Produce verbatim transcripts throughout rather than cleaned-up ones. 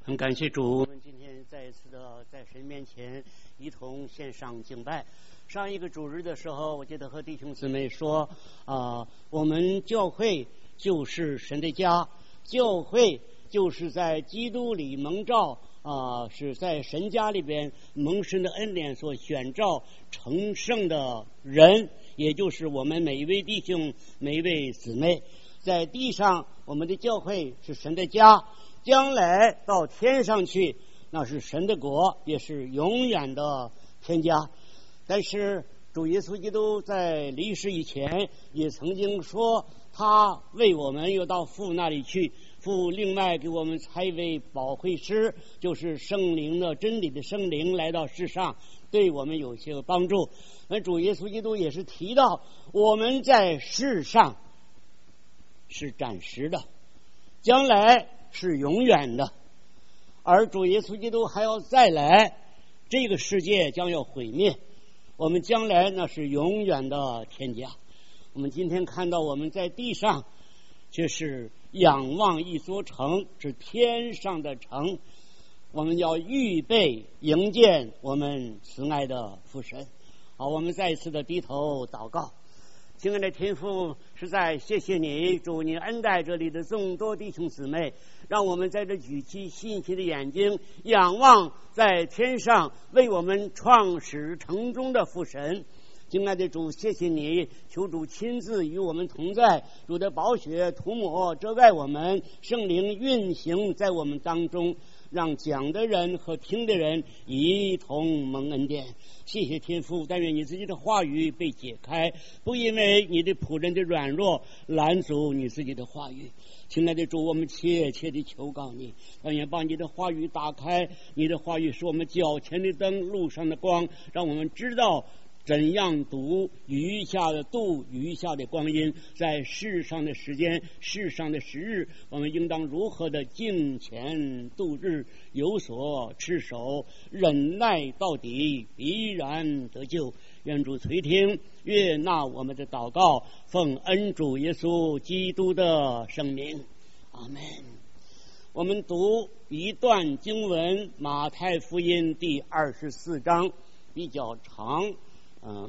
很感谢主，我们今天再一次的在神面前一同献上敬拜。上一个主日的时候，我记得和弟兄姊妹说啊、呃，我们教会就是神的家，教会就是在基督里蒙召啊、呃，是在神家里边蒙神的恩典所选召成圣的人，也就是我们每一位弟兄每一位姊妹。在地上我们的教会是神的家，将来到天上去，那是神的国，也是永远的天家。但是主耶稣基督在离世以前也曾经说，他为我们又到父那里去，父另外给我们差一位保惠师，就是圣灵的真理的圣灵来到世上，对我们有些帮助。那主耶稣基督也是提到，我们在世上是暂时的，将来是永远的，而主耶稣基督还要再来，这个世界将要毁灭，我们将来那是永远的天家。我们今天看到我们在地上却是仰望一座城，是天上的城，我们要预备迎接我们慈爱的父神。好，我们再一次的低头祷告。亲爱的天父，实在谢谢你，主你恩待这里的众多弟兄姊妹，让我们在这举起信心的眼睛，仰望在天上为我们创始成终的父神。亲爱的主，谢谢你，求主亲自与我们同在，主的宝血涂抹遮盖我们，圣灵运行在我们当中，让讲的人和听的人一同蒙恩典。谢谢天父，但愿你自己的话语被解开，不因为你的仆人的软弱拦阻你自己的话语。亲爱的主，我们切切地求告你，但愿把你的话语打开，你的话语是我们脚前的灯，路上的光，让我们知道怎样读余下的度余下的光阴，在世上的时间世上的时日，我们应当如何的敬虔度日，有所持守，忍耐到底，必然得救。愿主垂听悦纳我们的祷告，奉恩主耶稣基督的圣名，阿们。我们读一段经文，马太福音第二十四章，比较长，嗯，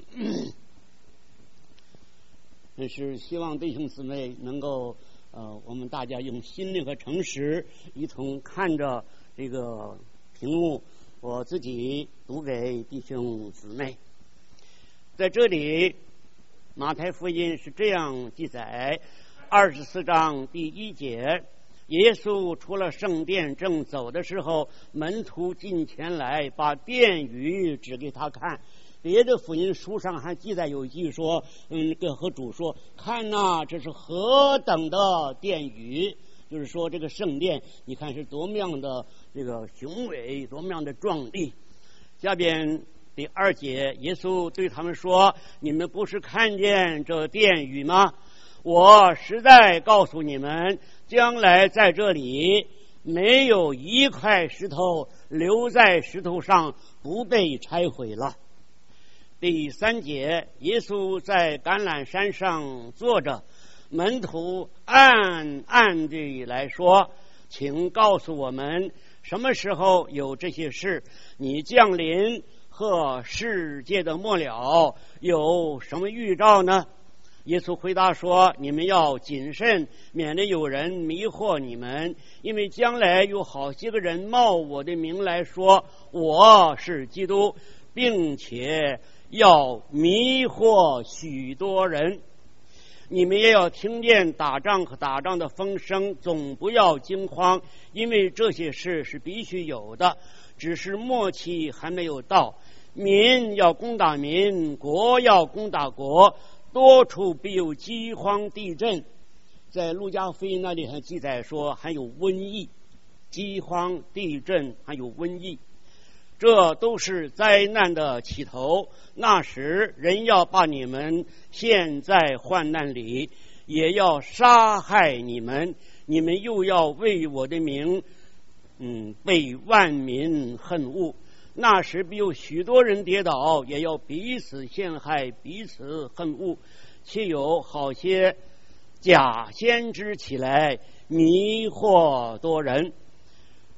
但是希望弟兄姊妹能够呃，我们大家用心灵和诚实一同看着这个屏幕，我自己读给弟兄姊妹。在这里马太福音是这样记载，二十四章第一节，耶稣出了圣殿正走的时候，门徒近前来把殿宇指给他看。别的福音书上还记载有一句说，嗯，和主说，看呐、啊，这是何等的殿宇，就是说这个圣殿你看是多么样的这个雄伟，多么样的壮丽。下边第二节，耶稣对他们说，你们不是看见这殿宇吗？我实在告诉你们，将来在这里没有一块石头留在石头上不被拆毁了。第三节，耶稣在橄榄山上坐着，门徒暗暗地来说，请告诉我们什么时候有这些事，你降临和世界的末了有什么预兆呢？耶稣回答说，你们要谨慎，免得有人迷惑你们，因为将来有好些个人冒我的名来说我是基督，并且要迷惑许多人。你们也要听见打仗和打仗的风声，总不要惊慌，因为这些事是必须有的，只是末期还没有到。民要攻打民，国要攻打国，多处必有饥荒地震。在路加福音那里还记载说还有瘟疫，饥荒地震还有瘟疫，这都是灾难的起头。那时人要把你们陷在患难里，也要杀害你们，你们又要为我的名嗯，被万民恨恶。那时必有许多人跌倒，也要彼此陷害，彼此恨恶，且有好些假先知起来迷惑多人。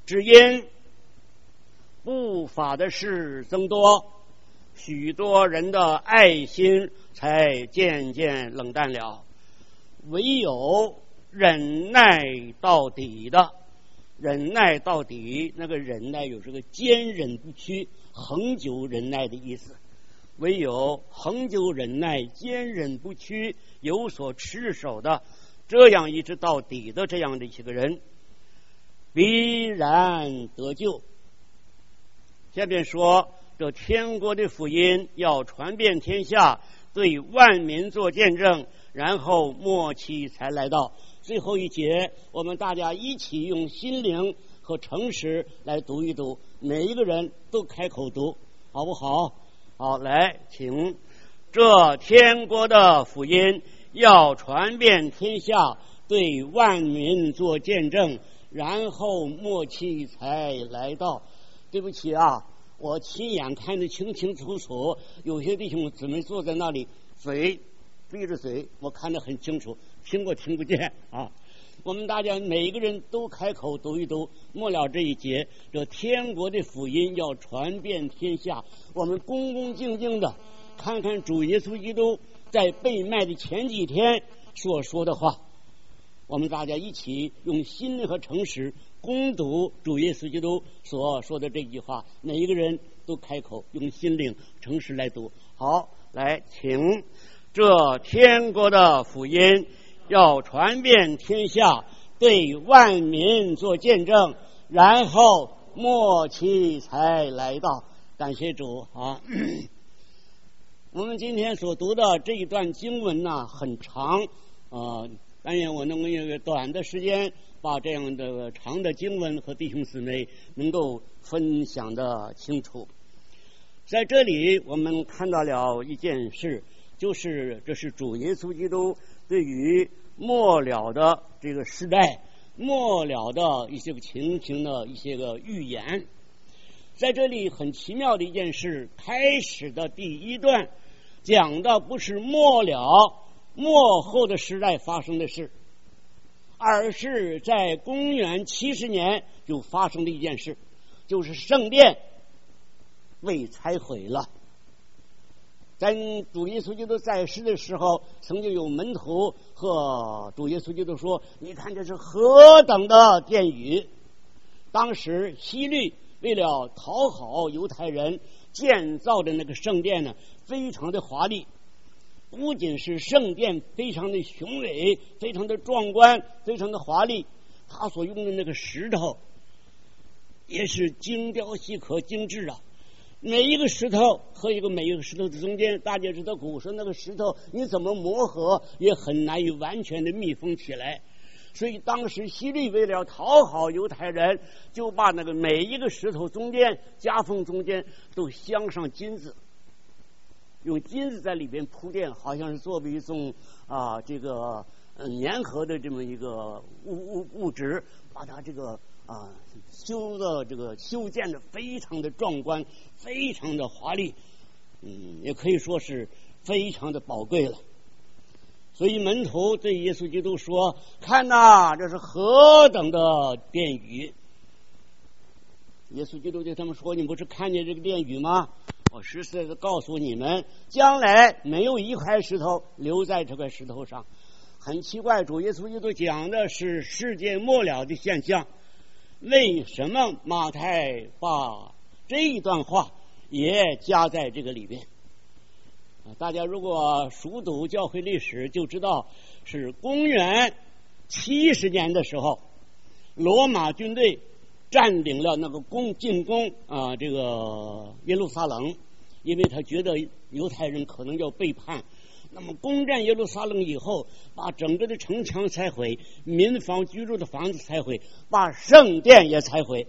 只因不法的事增多，许多人的爱心才渐渐冷淡了。唯有忍耐到底的，忍耐到底，那个忍耐有这个坚忍不屈、恒久忍耐的意思。唯有恒久忍耐、坚忍不屈、有所持守的，这样一直到底的这样的一些个人，必然得救。下面说，这天国的福音要传遍天下，对万民做见证，然后末期才来到。最后一节，我们大家一起用心灵和诚实来读一读，每一个人都开口读，好不好？好，来，请。这天国的福音要传遍天下，对万民做见证，然后末期才来到。对不起啊，我亲眼看得清清楚楚，有些弟兄姊妹坐在那里，嘴闭着嘴，我看得很清楚，听过听不见啊。我们大家每一个人都开口读一读，末了这一节，这天国的福音要传遍天下。我们恭恭敬敬的看看主耶稣基督在被卖的前几天所说的话，我们大家一起用心灵和诚实攻读主耶稣基督所说的这句话，每一个人都开口用心灵诚实来读。好，来，请。这天国的福音要传遍天下，对万民做见证，然后末期才来到。感谢主啊！我们今天所读的这一段经文呢很长，呃，但愿我能够用短的时间把这样的长的经文和弟兄姊妹能够分享的清楚。在这里我们看到了一件事，就是这是主耶稣基督对于末了的这个时代、末了的一些个情形的一些个预言。在这里很奇妙的一件事，开始的第一段讲的不是末了末后的时代发生的事，而是在公元七十年就发生的一件事，就是圣殿被拆毁了。在主耶稣基督在世的时候，曾经有门徒和主耶稣基督说：“你看这是何等的殿宇！”当时希律为了讨好犹太人建造的那个圣殿呢，非常的华丽，不仅是圣殿非常的雄伟、非常的壮观、非常的华丽，他所用的那个石头也是精雕细刻、精致啊。每一个石头和一个每一个石头的中间，大家知道古时那个石头你怎么磨合也很难以完全的密封起来，所以当时希律为了讨好犹太人，就把那个每一个石头中间夹缝中间都镶上金子，用金子在里边铺垫，好像是作为一种啊这个嗯粘合的这么一个物物物质，把它这个啊修的这个修建的非常的壮观，非常的华丽，嗯，也可以说是非常的宝贵了。所以门徒对耶稣基督说：“看哪，这是何等的殿宇！”耶稣基督对他们说：“你不是看见这个殿宇吗？我实实在在告诉你们，将来没有一块石头留在这块石头上。”很奇怪，主耶稣基督讲的是世界末了的现象，为什么马太把这一段话也加在这个里边？大家如果熟读教会历史，就知道是公元七十年的时候，罗马军队占领了那个攻进攻啊这个耶路撒冷，因为他觉得犹太人可能要背叛。那么攻占耶路撒冷以后，把整个的城墙拆毁，民房居住的房子拆毁，把圣殿也拆毁。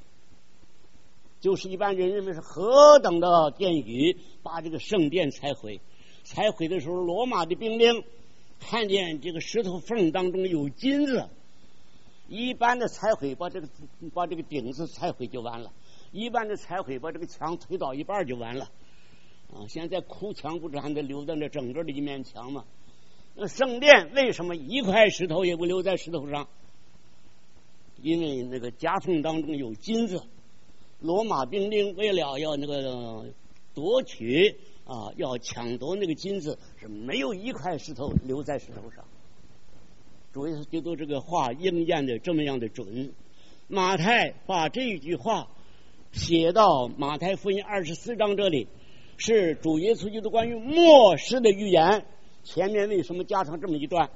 就是一般人认为是何等的殿宇，把这个圣殿拆毁。拆毁的时候，罗马的兵丁看见这个石头缝当中有金子，一般的拆毁把这个把这个顶子拆毁就完了，一般的拆毁把这个墙推倒一半就完了啊！现在哭墙不是还得留在那整个的一面墙吗？那圣殿为什么一块石头也不留在石头上？ 因为那个夹缝当中有金子，罗马兵丁为了要那个夺取啊，要抢夺那个金子，是没有一块石头留在石头上。主耶稣基督这个话应验的这么样的准。马太把这句话写到马太福音二十四章这里，是主耶稣基督关于末世的预言。前面为什么加上这么一段？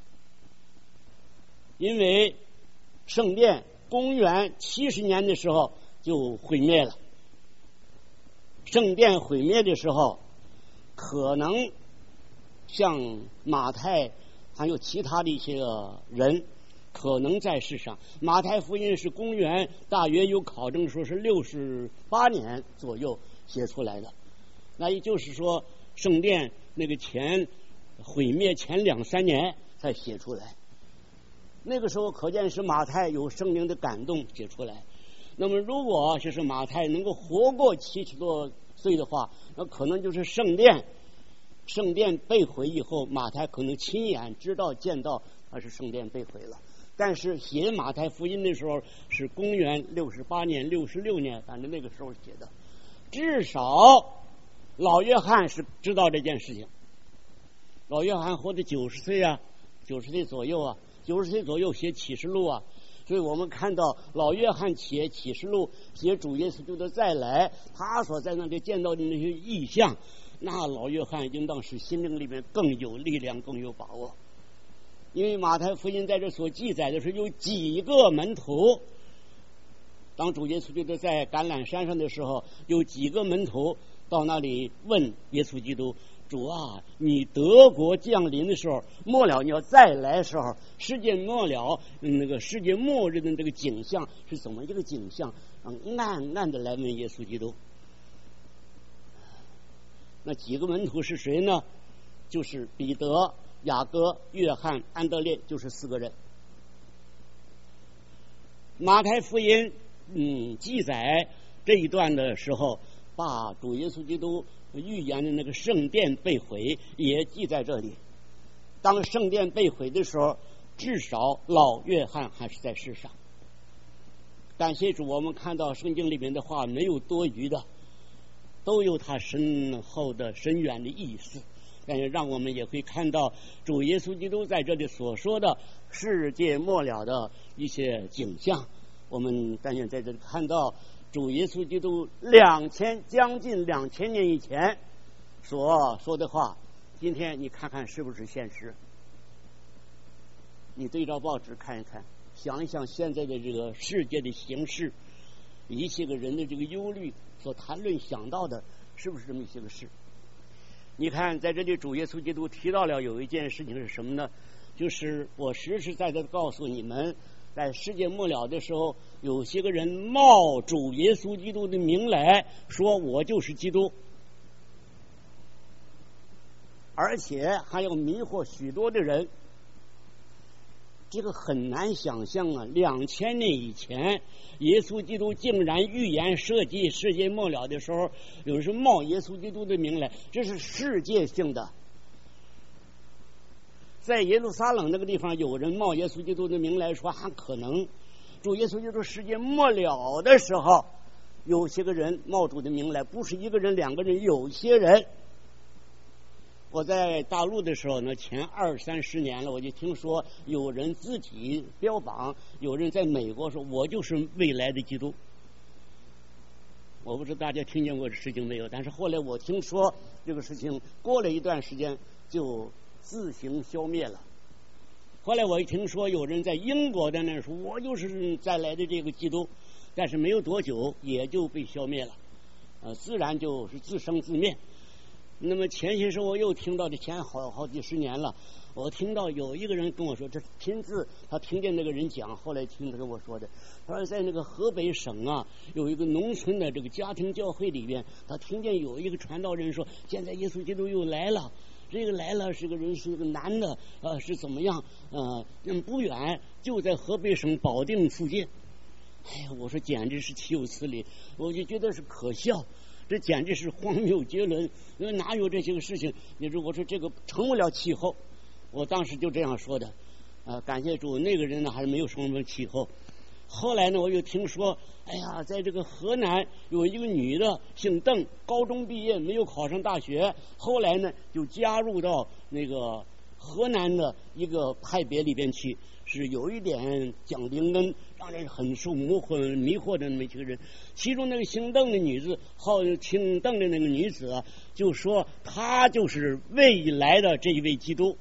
因为圣殿公元七十年的时候就毁灭了。圣殿毁灭的时候，可能像马太还有其他的一些人可能在世上。马太福音是公元大约有考证说是六十八年左右写出来的，那也就是说圣殿那个前毁灭前两三年才写出来。那个时候可见是马太有圣灵的感动写出来。那么如果就是马太能够活过七十多岁的话，那可能就是圣殿圣殿被毁以后，马太可能亲眼知道见到它是圣殿被毁了。但是写马太福音的时候是公元六十八年六十六年，反正那个时候写的。至少老约翰是知道这件事情。老约翰活到九十岁啊，九十岁左右啊，九十岁左右写启示录啊。所以我们看到老约翰写启示录，写主耶稣基督的再来，他所在那里见到的那些异象，那老约翰应当是心灵里面更有力量，更有把握。因为马太福音在这所记载的是有几个门徒，当主耶稣基督在橄榄山上的时候，有几个门徒到那里问耶稣基督，主啊，你德国降临的时候，末了你要再来的时候，世界末了那个世界末日的这个景象是怎么一个景象？嗯，暗暗的来问耶稣基督。那几个门徒是谁呢？就是彼得、雅各、约翰、安德烈，就是四个人。马太福音嗯记载这一段的时候，把主耶稣基督预言的那个圣殿被毁也记在这里。当圣殿被毁的时候，至少老约翰还是在世上。感谢主，我们看到圣经里面的话没有多余的，都有他深厚的深远的意思，但是让我们也会看到主耶稣基督在这里所说的世界末了的一些景象。我们但愿在这里看到主耶稣基督两千将近两千年以前所说的话，今天你看看是不是现实？你对照报纸看一看，想一想现在的这个世界的形势，一些个人的这个忧虑所谈论想到的，是不是这么一些个事？你看在这里主耶稣基督提到了有一件事情是什么呢？就是我实实在在的告诉你们，在世界末了的时候，有些个人冒主耶稣基督的名来说我就是基督，而且还要迷惑许多的人。这个很难想象啊！两千年以前，耶稣基督竟然预言设计世界末了的时候，有人是冒耶稣基督的名来，这是世界性的。在耶路撒冷那个地方，有人冒耶稣基督的名来说，还可能。主耶稣基督世界末了的时候，有些个人冒主的名来，不是一个人两个人，有些人。我在大陆的时候呢，前二三十年了，我就听说有人自己标榜，有人在美国说我就是未来的基督。我不知道大家听见过这事情没有，但是后来我听说这个事情过了一段时间就自行消灭了。后来我一听说有人在英国在那说我就是再来的这个基督，但是没有多久也就被消灭了，呃，自然就是自生自灭。那么前些时候我又听到，这前好好几十年了，我听到有一个人跟我说，这亲自他听见那个人讲，后来听他跟我说的，他说在那个河北省啊，有一个农村的这个家庭教会里边，他听见有一个传道人说，现在耶稣基督又来了，这个来了是个人是个男的，呃是怎么样，呃嗯不远就在河北省保定附近。哎呀，我说简直是岂有此理，我就觉得是可笑。这简直是荒谬绝伦，因为哪有这些个事情？你如果说这个成不了气候，我当时就这样说的。呃，感谢主，那个人呢还是没有什么气候。 后来呢，我又听说，哎呀，在这个河南有一个女的姓邓，高中毕业没有考上大学，后来呢就加入到那个河南的一个派别里边去，是有一点讲灵恩，让人很受迷惑迷惑的那么一个人。其中那个姓邓的女子，号姓邓的那个女子啊，就说她就是未来的这一位基督。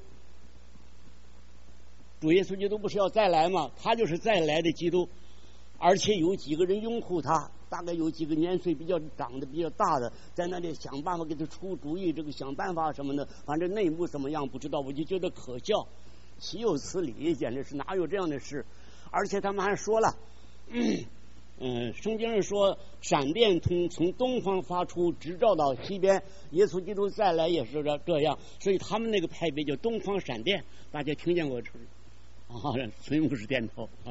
主耶稣基督不是要再来吗？他就是再来的基督，而且有几个人拥护他，大概有几个年岁比较长得比较大的，在那里想办法给他出主意，这个想办法什么的，反正内幕怎么样不知道，我就觉得可笑，岂有此理，简直是哪有这样的事？而且他们还说了，嗯，嗯圣经上说闪电从从东方发出，直照到西边，耶稣基督再来也是这这样，所以他们那个派别叫东方闪电，大家听见过这？啊，孙牧师点头啊。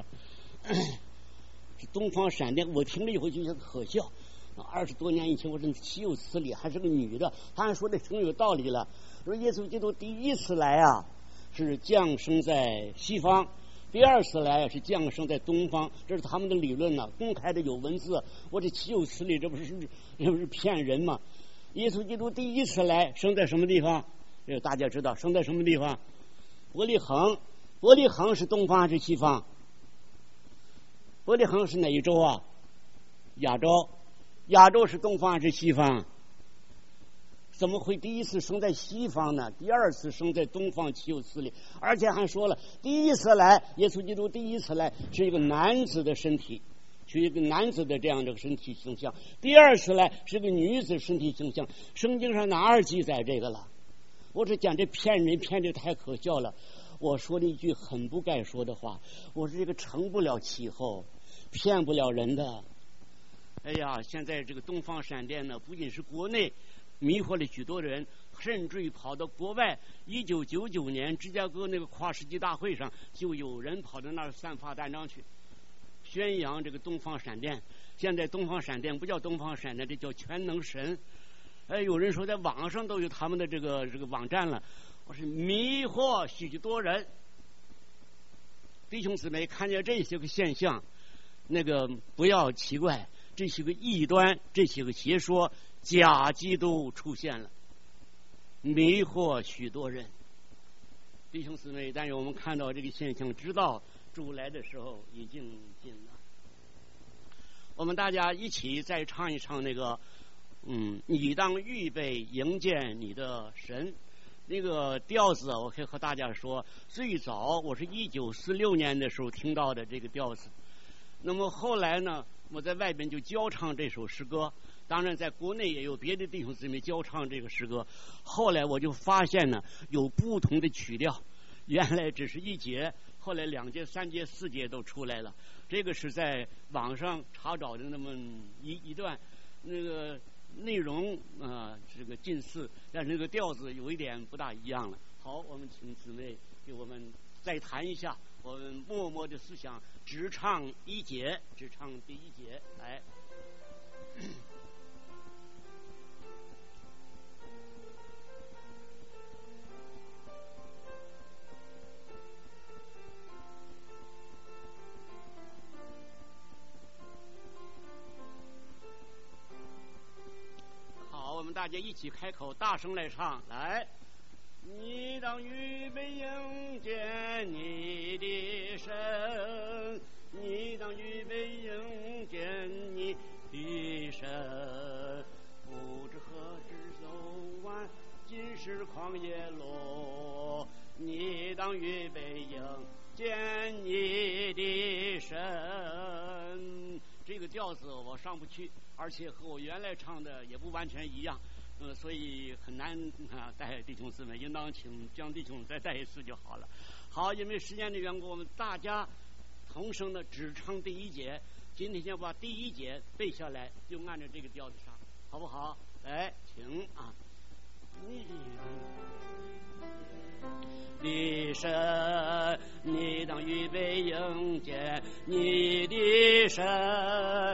东方闪电，我听了以后就觉得可笑。二十多年以前，我真岂有此理，还是个女的。他还说的挺有道理了。说耶稣基督第一次来啊，是降生在西方；第二次来啊，是降生在东方。这是他们的理论呢、啊，公开的有文字。我这岂有此理，这不是这不是骗人吗？耶稣基督第一次来，生在什么地方？这大家知道，生在什么地方？伯利恒。伯利恒是东方还是西方？伯利恒是哪一洲啊？亚洲。亚洲是东方还是西方？怎么会第一次生在西方呢？第二次生在东方，岂有此理？而且还说了，第一次来，耶稣基督第一次来是一个男子的身体，是一个男子的这样的身体形象；第二次来是个女子身体形象。圣经上哪儿记载这个了？我是讲这骗人骗的太可笑了。我说了一句很不该说的话，我是这个成不了气候，骗不了人的。哎呀，现在这个东方闪电呢，不仅是国内迷惑了许多人，甚至于跑到国外。一九九九年芝加哥那个跨世纪大会上，就有人跑到那儿散发弹章去，宣扬这个东方闪电。现在东方闪电不叫东方闪电，这叫全能神。哎，有人说在网上都有他们的这个这个网站了。我是迷惑许多人，弟兄姊妹，看见这些个现象，那个不要奇怪，这些个异端，这些个邪说，假基督出现了，迷惑许多人。弟兄姊妹，但是我们看到这个现象，知道主来的时候已经近了。我们大家一起再唱一唱那个，嗯，你当预备迎接你的神。那个调子我可以和大家说，最早我是一九四六年的时候听到的这个调子。那么后来呢，我在外边就教唱这首诗歌，当然在国内也有别的弟兄姊妹教唱这个诗歌。后来我就发现呢，有不同的曲调，原来只是一节，后来两节、三节、四节都出来了。这个是在网上查找的那么一一段，那个内容啊、呃，这个近似，但是这个调子有一点不大一样了。好，我们请姊妹给我们再谈一下我们默默的思想，只唱一节，只唱第一节，来。大家一起开口，大声来唱，来！你当预备迎接你的神，你当预备迎接你的神，不知何时走完今世旷野路，你当预备迎接你的神。这个调子我上不去，而且和我原来唱的也不完全一样，呃，所以很难啊带弟兄姊妹，应当请江弟兄再带一次就好了。好，因为时间的缘故，我们大家同声的只唱第一节。今天先把第一节背下来，就按照这个调子上，好不好？来，请啊！你的神，你当预备迎接你的神，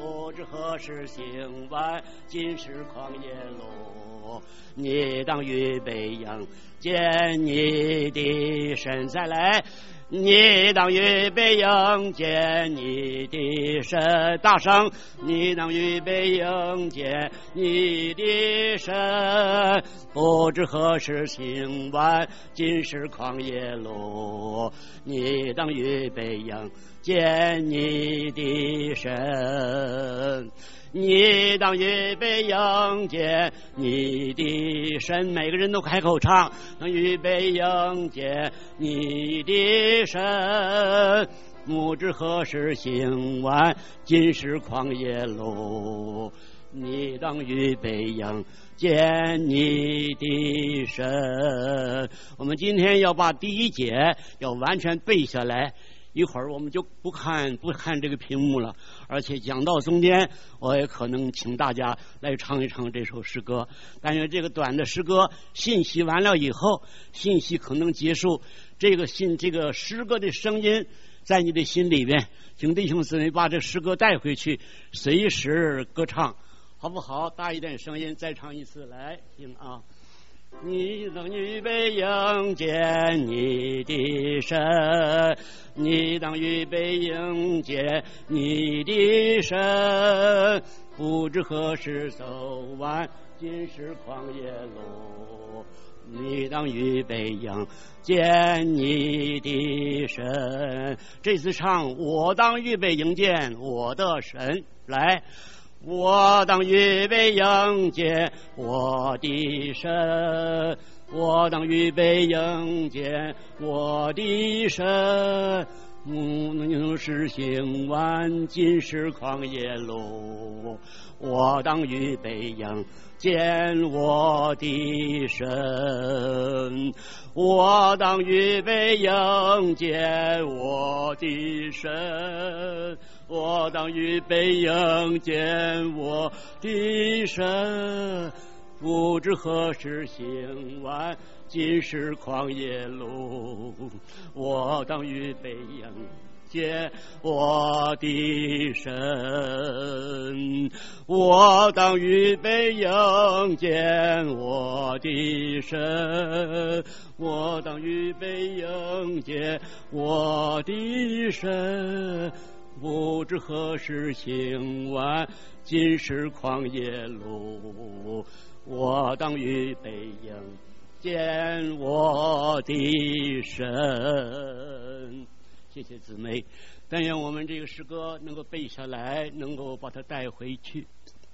不知何时行完，今时旷野路。你当预备迎接你的神再来，你当预备迎接你的神，大声，你当预备迎接你的神，不知何时行完，今时旷野路。你当预备迎接你的神，你当预备迎接你的神，每个人都开口唱，当预备迎接你的神，不知何时行完，今时旷野路。你当预备迎接你的神。我们今天要把第一节要完全背下来，一会儿我们就不看不看这个屏幕了，而且讲到中间我也可能请大家来唱一唱这首诗歌。但是这个短的诗歌信息完了以后，信息可能结束，这个信这个诗歌的声音在你的心里边，请弟兄姊妹把这诗歌带回去，随时歌唱，好不好？大一点声音，再唱一次，来听啊！你当预备迎接你的神，你当预备迎接你的神，不知何时走完，今时旷野路。你当预备迎接你的神。这次唱，我当预备迎接我的神，来。我当预备迎接我的神，我当预备迎接我的神，嗯，是行完今时旷野路。我当预备迎接我的神，我当预备迎接我的神，我当预备迎接我的神，不知何时行完今时旷野路。我当预备迎接我的神，我当预备迎接我的神，我当预备迎接我的神，不知何时行完今时旷野路。我当预备迎接我的神。谢谢姊妹，但愿我们这个诗歌能够背下来，能够把它带回去。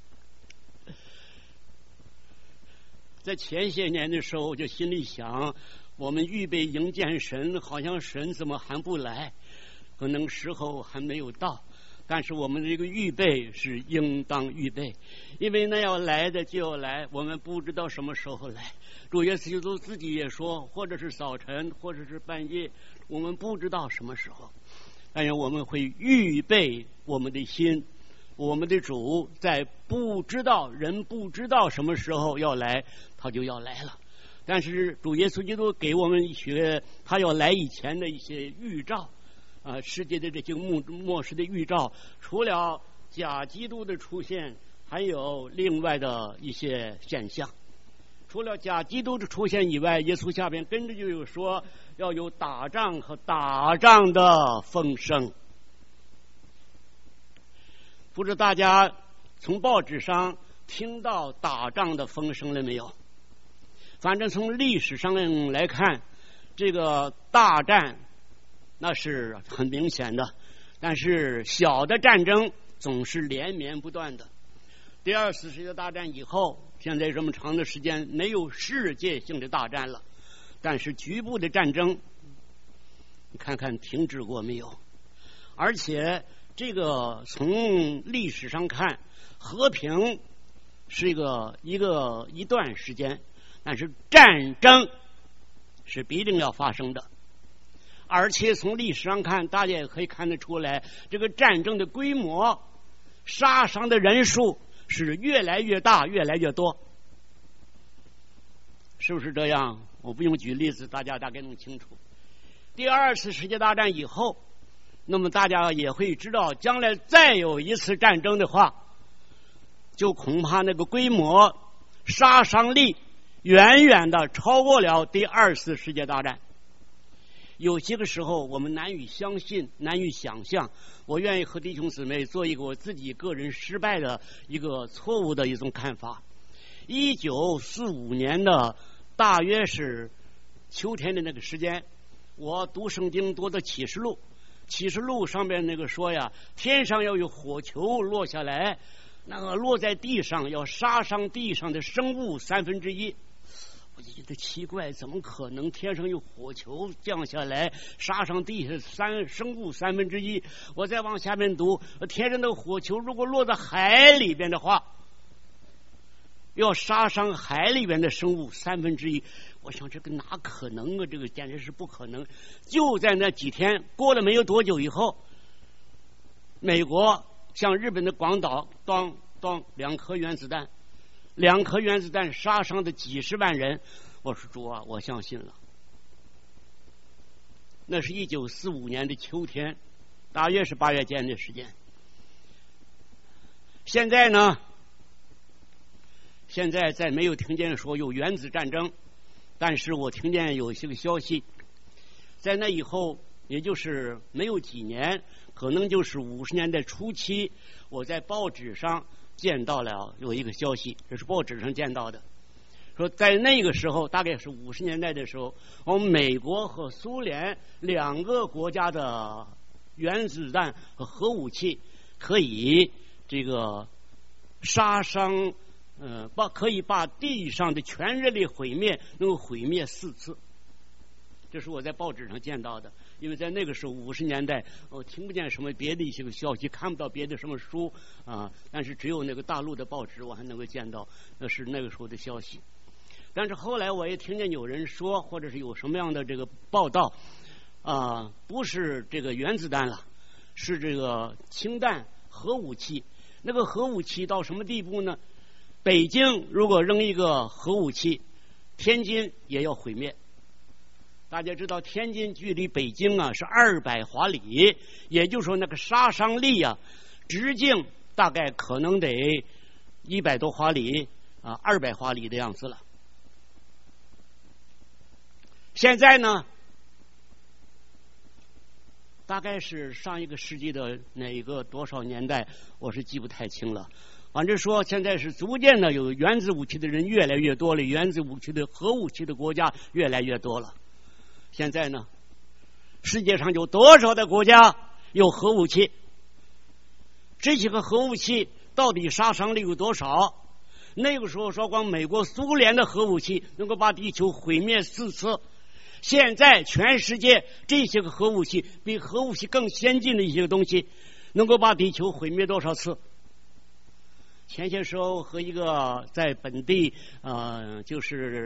在前些年的时候，我就心里想，我们预备迎见神，好像神怎么还不来？可能时候还没有到，但是我们这个预备是应当预备，因为那要来的就要来，我们不知道什么时候来。主耶稣基督自己也说，或者是早晨，或者是半夜，我们不知道什么时候，但是我们会预备我们的心。我们的主在不知道人不知道什么时候要来，他就要来了。但是主耶稣基督给我们一些他要来以前的一些预兆啊，世界的这些末末世的预兆，除了假基督的出现，还有另外的一些现象。除了假基督的出现以外，耶稣下边跟着就有说要有打仗和打仗的风声。不知大家从报纸上听到打仗的风声了没有？反正从历史上来看，这个大战那是很明显的，但是小的战争总是连绵不断的。第二次世界大战以后，现在这么长的时间没有世界性的大战了，但是局部的战争你看看停止过没有？而且这个从历史上看，和平是一个一个一段时间，但是战争是必定要发生的。而且从历史上看，大家也可以看得出来，这个战争的规模、杀伤的人数是越来越大，越来越多，是不是这样？我不用举例子，大家大概弄清楚。第二次世界大战以后， 那么大家也会知道，将来再有一次战争的话，就恐怕那个规模、杀伤力远远的超过了第二次世界大战。有些个时候我们难以相信，难以想象。我愿意和弟兄姊妹做一个我自己个人失败的一个错误的一种看法。一九四五年的大约是秋天的那个时间，我读圣经读的启示录，启示录上面那个说呀，天上要有火球落下来，那个落在地上要杀伤地上的生物三分之一。我就觉得奇怪，怎么可能天上有火球降下来杀伤地下三生物三分之一？我再往下面读，天上的火球如果落在海里边的话，要杀伤海里边的生物三分之一。我想这个哪可能啊，这个简直是不可能。就在那几天过了没有多久以后，美国向日本的广岛当当两颗原子弹，两颗原子弹杀伤的几十万人。我说主啊，我相信了。那是一九四五年的秋天，大约是八月间的时间。现在呢，现在再没有听见说有原子战争，但是我听见有些个消息，在那以后，也就是没有几年，可能就是五十年代初期，我在报纸上见到了有一个消息，这是报纸上见到的，说在那个时候，大概是五十年代的时候，我们美国和苏联两个国家的原子弹和核武器可以这个杀伤，呃，把可以把地上的全人类毁灭，能够毁灭四次。这是我在报纸上见到的。因为在那个时候五十年代，我听不见什么别的一些个消息，看不到别的什么书啊，但是只有那个大陆的报纸我还能够见到，那是那个时候的消息。但是后来我也听见有人说，或者是有什么样的这个报道啊，不是这个原子弹了，是这个氢弹核武器。那个核武器到什么地步呢？北京如果扔一个核武器，天津也要毁灭。大家知道天津距离北京啊是二百华里，也就是说那个杀伤力啊，直径大概可能得一百多华里啊，二百华里的样子了。现在呢，大概是上一个世纪的哪个多少年代，我是记不太清了。反正说现在是逐渐的有原子武器的人越来越多了，原子武器的核武器的国家越来越多了。现在呢，世界上有多少的国家有核武器？这些个核武器到底杀伤力有多少？那个时候说光美国苏联的核武器能够把地球毁灭四次，现在全世界这些个核武器比核武器更先进的一些东西能够把地球毁灭多少次？前些时候和一个在本地呃，就是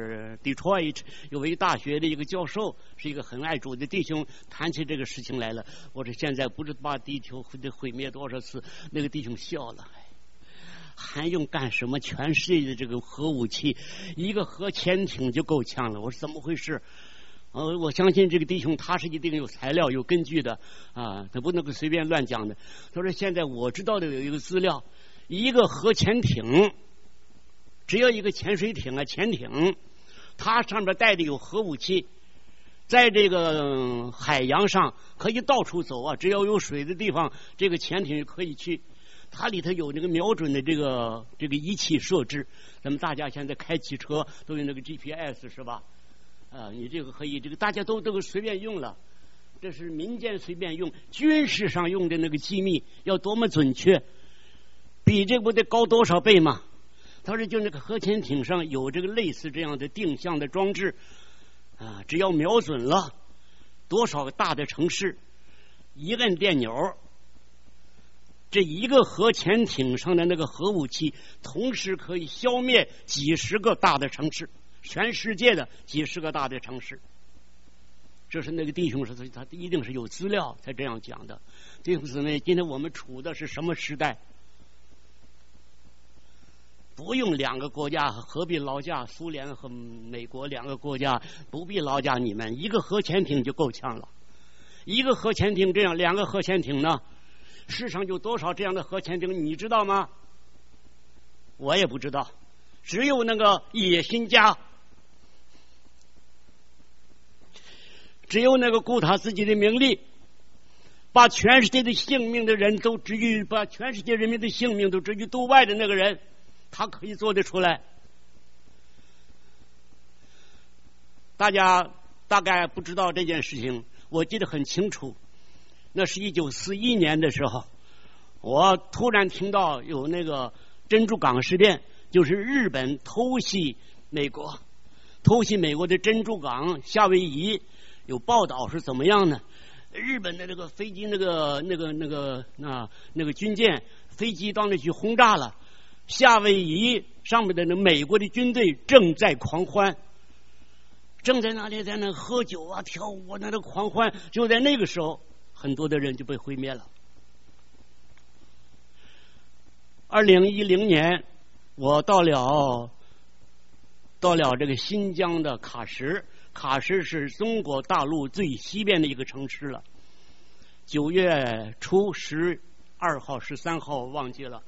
Detroit 有一个大学的一个教授，是一个很爱主的弟兄，谈起这个事情来了。我说现在不知把地球会毁灭多少次，那个弟兄笑了，还用干什么全世界的这个核武器？一个核潜艇就够呛了。我说怎么回事？呃，我相信这个弟兄他是一定有材料有根据的啊，他不能够随便乱讲的。他说现在我知道的有一个资料，一个核潜艇，只要一个潜水艇啊，潜艇，它上面带的有核武器，在这个海洋上可以到处走啊，只要有水的地方，这个潜艇可以去。它里头有那个瞄准的这个这个仪器设置，咱们大家现在开汽车都有那个 G P S 是吧？啊，你这个可以，这个大家都都随便用了，这是民间随便用，军事上用的那个机密要多么准确，比这个不得高多少倍吗？他说就那个核潜艇上有这个类似这样的定向的装置啊，只要瞄准了多少个大的城市，一摁电钮，这一个核潜艇上的那个核武器同时可以消灭几十个大的城市，全世界的几十个大的城市。这是那个弟兄说他一定是有资料才这样讲的。弟兄姊妹，今天我们处的是什么时代？不用两个国家，何必劳驾苏联和美国两个国家，不必劳驾你们，一个核潜艇就够呛了。 一个核潜艇这样，两个核潜艇呢？世上有多少这样的核潜艇？你知道吗？我也不知道，只有那个野心家，只有那个顾他自己的名利，把全世界的性命的人都置于把全世界人民的性命都置于度外的那个人，他可以做得出来。大家大概不知道这件事情，我记得很清楚。那是一九四一年的时候，我突然听到有那个珍珠港事变，就是日本偷袭美国，偷袭美国的珍珠港夏威夷，有报道是怎么样呢？日本的这个飞机，那个那个那个那那个军舰飞机到那去轰炸了，夏威夷上面的那美国的军队正在狂欢。正在那里在那喝酒啊跳舞啊，那个狂欢，就在那个时候很多的人就被毁灭了。二零一零年我到了到了这个新疆的喀什，喀什是中国大陆最西边的一个城市了。九月初十二号十三号忘记了，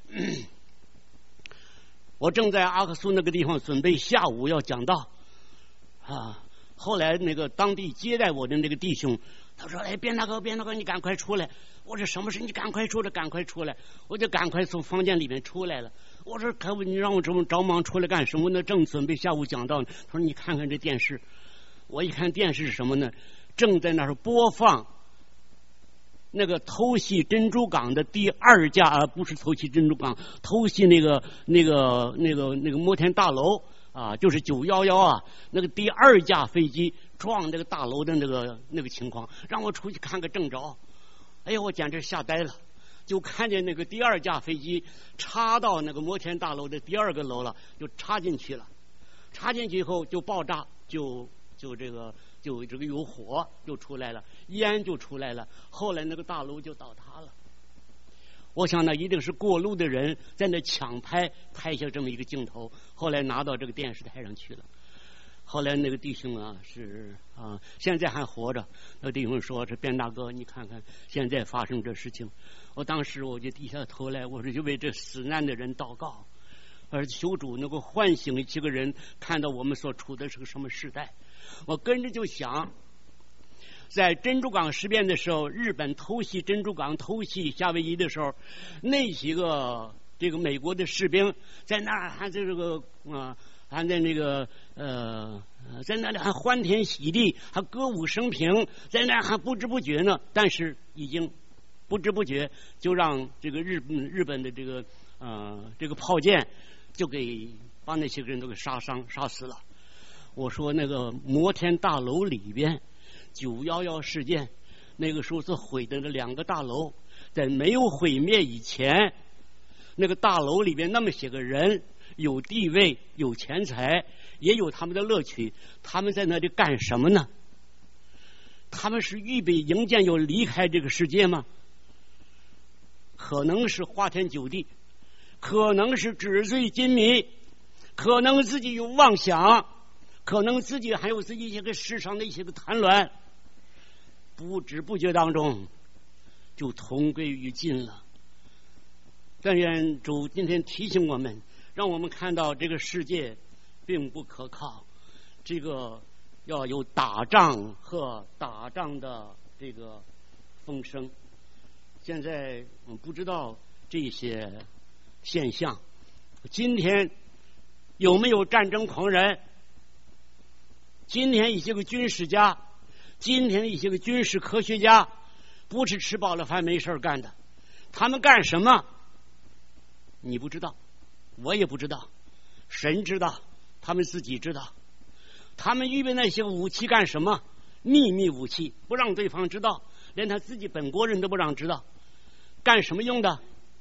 我正在阿克苏那个地方准备下午要讲道啊，后来那个当地接待我的那个弟兄，他说：“哎，边大哥，边大哥，你赶快出来！”我说：“什么事？你赶快出来，赶快出来！”我就赶快从房间里面出来了。我说：“可不，你让我这么着忙出来干什么呢？正准备下午讲道呢。”他说：“你看看这电视。”我一看电视是什么呢？正在那儿播放那个偷袭珍珠港的第二架，啊，不是偷袭珍珠港，偷袭那个那个那个那个摩天大楼。啊，就是九一一啊，那个第二架飞机撞那个大楼的那个那个情况，让我出去看个正着。哎呀，我简直吓呆了，就看见那个第二架飞机插到那个摩天大楼的第二个楼了，就插进去了。插进去以后就爆炸，就就这个就这个有火就出来了，烟就出来了。后来那个大楼就倒塌了。我想呢，一定是过路的人在那抢拍，拍下这么一个镜头，后来拿到这个电视台上去了。后来那个弟兄啊，是啊，现在还活着。那弟兄说：“这边大哥，你看看现在发生这事情。”我当时我就低下头来，我说就为这死难的人祷告，而求主能够唤醒一些个人，看到我们所处的是个什么时代。我跟着就想。在珍珠港事变的时候，日本偷袭珍珠港、偷袭夏威夷的时候，那几个这个美国的士兵在那儿还这个啊，还在那个呃，在那里还欢天喜地，还歌舞升平，在那儿还不知不觉呢。但是已经不知不觉就让这个日本日本的这个呃这个炮舰就给把那些个人都给杀伤杀死了。我说那个摩天大楼里边。九一一事件那个时候是毁的那两个大楼，在没有毁灭以前，那个大楼里边那么些个人，有地位有钱财，也有他们的乐趣，他们在那里干什么呢？他们是预备迎接要离开这个世界吗？可能是花天酒地，可能是纸醉金迷，可能自己有妄想，可能自己还有自己一些个世上的一些个贪婪，不知不觉当中就同归于尽了。但愿主今天提醒我们，让我们看到这个世界并不可靠，这个要有打仗和打仗的这个风声。现在我们不知道这些现象，今天有没有战争狂人？今天一些个军事家，今天一些个军事科学家，不是吃饱了饭没事干的，他们干什么？你不知道，我也不知道，神知道，他们自己知道。他们预备那些武器干什么？秘密武器，不让对方知道，连他自己本国人都不让知道。干什么用的？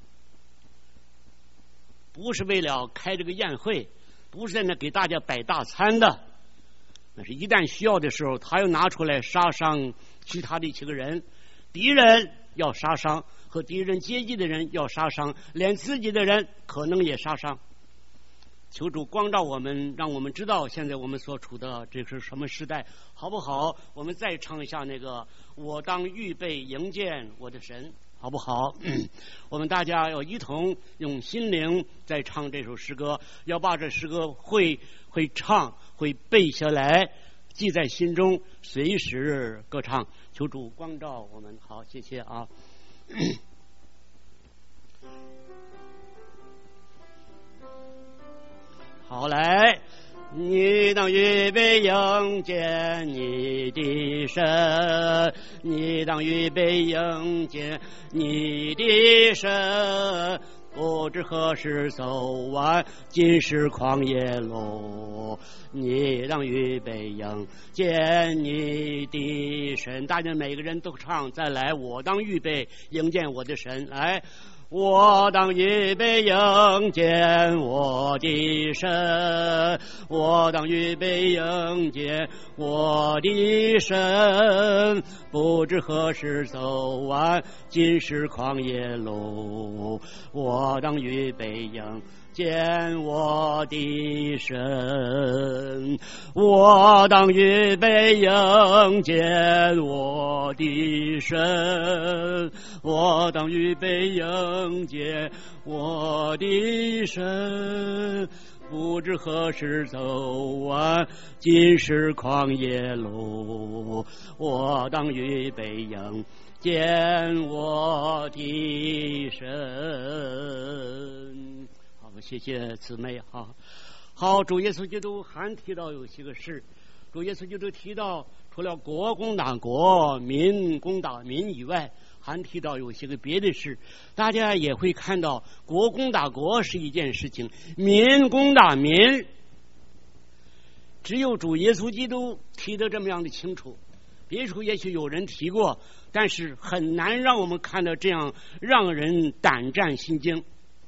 不是为了开这个宴会，不是在那给大家摆大餐的。那是一旦需要的时候，他要拿出来杀伤其他的几个人，敌人要杀伤，和敌人阶级的人要杀伤，连自己的人可能也杀伤。 求主光照我们，让我们知道现在我们所处的这是什么时代，好不好？我们再唱一下那个我当预备迎见我的神，好不好？我们大家要一同用心灵在唱这首诗歌，要把这诗歌会会唱会背下来，记在心中，随时歌唱。求主光照我们。好，谢谢啊。好，来，你当预备迎接你的神，你当预备迎接你的神，不知何时走完今世旷野路，你当预备迎接你的神。大家每个人都唱，再来，我当预备迎接我的神。来，我当预备迎接我的神，我当预备迎接我的神，不知何时走完今世旷野路，我当预备迎见我的神，我当预备迎见我的神，我当预备迎接我的神，不知何时走完今世旷野路，我当预备迎见我的神。谢谢姊妹哈。好，主耶稣基督还提到有些个事，主耶稣基督提到除了国攻打国，民攻打民以外，还提到有些个别的事。大家也会看到，国攻打国是一件事情，民攻打民，只有主耶稣基督提得这么样的清楚。别处也许有人提过，但是很难让我们看到这样让人胆战心惊。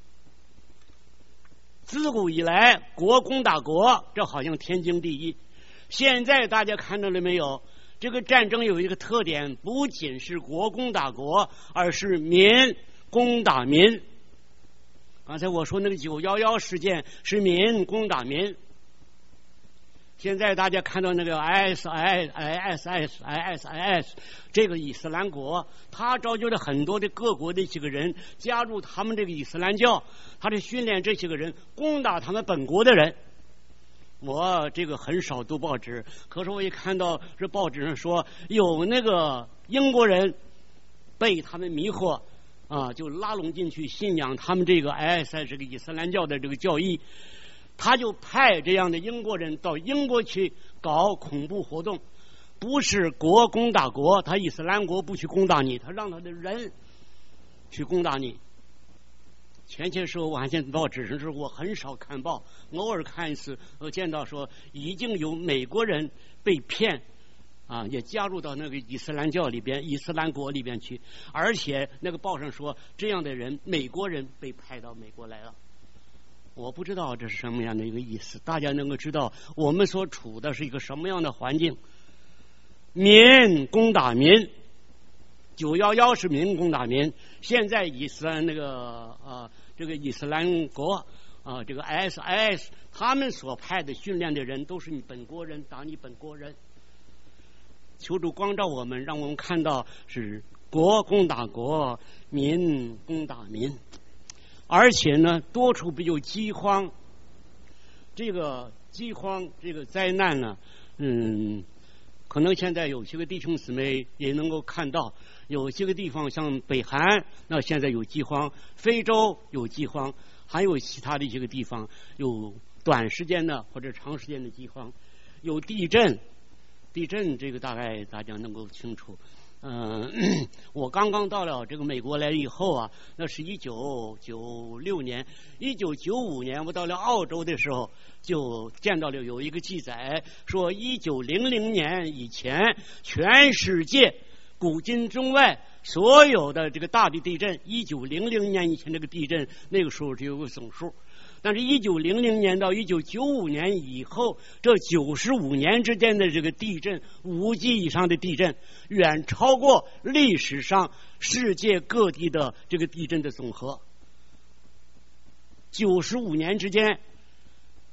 自古以来，国攻打国，这好像天经地义。现在大家看到了没有？这个战争有一个特点，不仅是国攻打国，而是民攻打民。刚才我说那个九一一事件是民攻打民，现在大家看到那个 I S I S I S I S 这个伊斯兰国，他召集了很多的各国的几个人加入他们这个伊斯兰教，他是训练这些个人攻打他们本国的人。我这个很少读报纸，可是我一看到这报纸上说有那个英国人被他们迷惑啊，就拉拢进去信仰他们这个 I S I 这个伊斯兰教的这个教义，他就派这样的英国人到英国去搞恐怖活动。不是国攻打国，他伊斯兰国不去攻打你，他让他的人去攻打你。前些时候我还见报纸上是我很少看报，偶尔看一次，我见到说已经有美国人被骗啊，也加入到那个伊斯兰教里边、伊斯兰国里边去，而且那个报上说这样的人，美国人被派到美国来了。我不知道这是什么样的一个意思，大家能够知道我们所处的是一个什么样的环境。民攻打民，九一一是民攻打民，现在伊斯兰那个呃这个伊斯兰国啊、呃，这个 I S I S 他们所派的训练的人都是你本国人，打你本国人。求主光照我们，让我们看到是国攻打国，民攻打民，而且呢多处必有饥荒。这个饥荒这个灾难呢，嗯。可能现在有些个弟兄姊妹也能够看到，有些个地方像北韩，那现在有饥荒；非洲有饥荒，还有其他的一些个地方有短时间的或者长时间的饥荒，有地震。地震这个大概大家能够清楚。嗯、呃，我刚刚到了这个美国来以后啊，那是一九九六年，一九九五年我到了澳洲的时候，就见到了有一个记载说，一九零零年以前，全世界古今中外所有的这个大的地震，一九零零年以前这个地震，那个时候只有个总数。但是一九零零年到一九九五年以后，这九十五年之间的这个地震，五级以上的地震，远超过历史上世界各地的这个地震的总和。九十五年之间，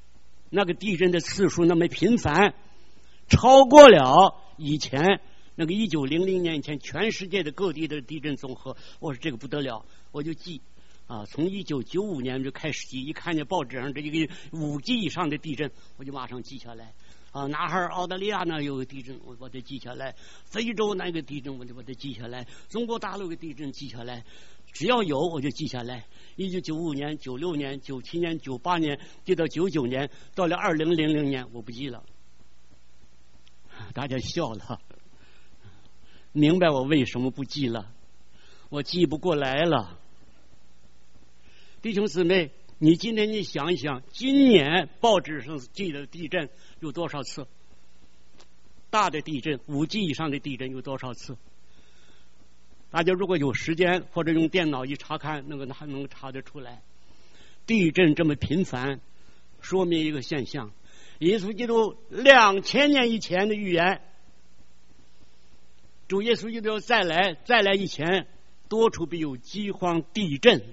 那个地震的次数那么频繁，超过了以前那个一九零零年以前全世界的各地的地震总和。我说这个不得了，我就记啊，从一九九五年就开始记，一看见报纸上这一个五级以上的地震，我就马上记下来。啊，哪哈澳大利亚那有个地震，我把它记下来；非洲那个地震，我就把它记下来；中国大陆的地震记下来，只要有我就记下来。一九九五年、九六年、九七年、九八年，记到九九年，到了二零零零年，我不记了。大家笑了，明白我为什么不记了？我记不过来了。弟兄姊妹，你今天你想一想，今年报纸上记的地震有多少次？大的地震，五级以上的地震有多少次？大家如果有时间或者用电脑一查看，那个还能查得出来。地震这么频繁，说明一个现象：耶稣基督两千年以前的预言，主耶稣基督要再来，再来以前，多处必有饥荒、地震。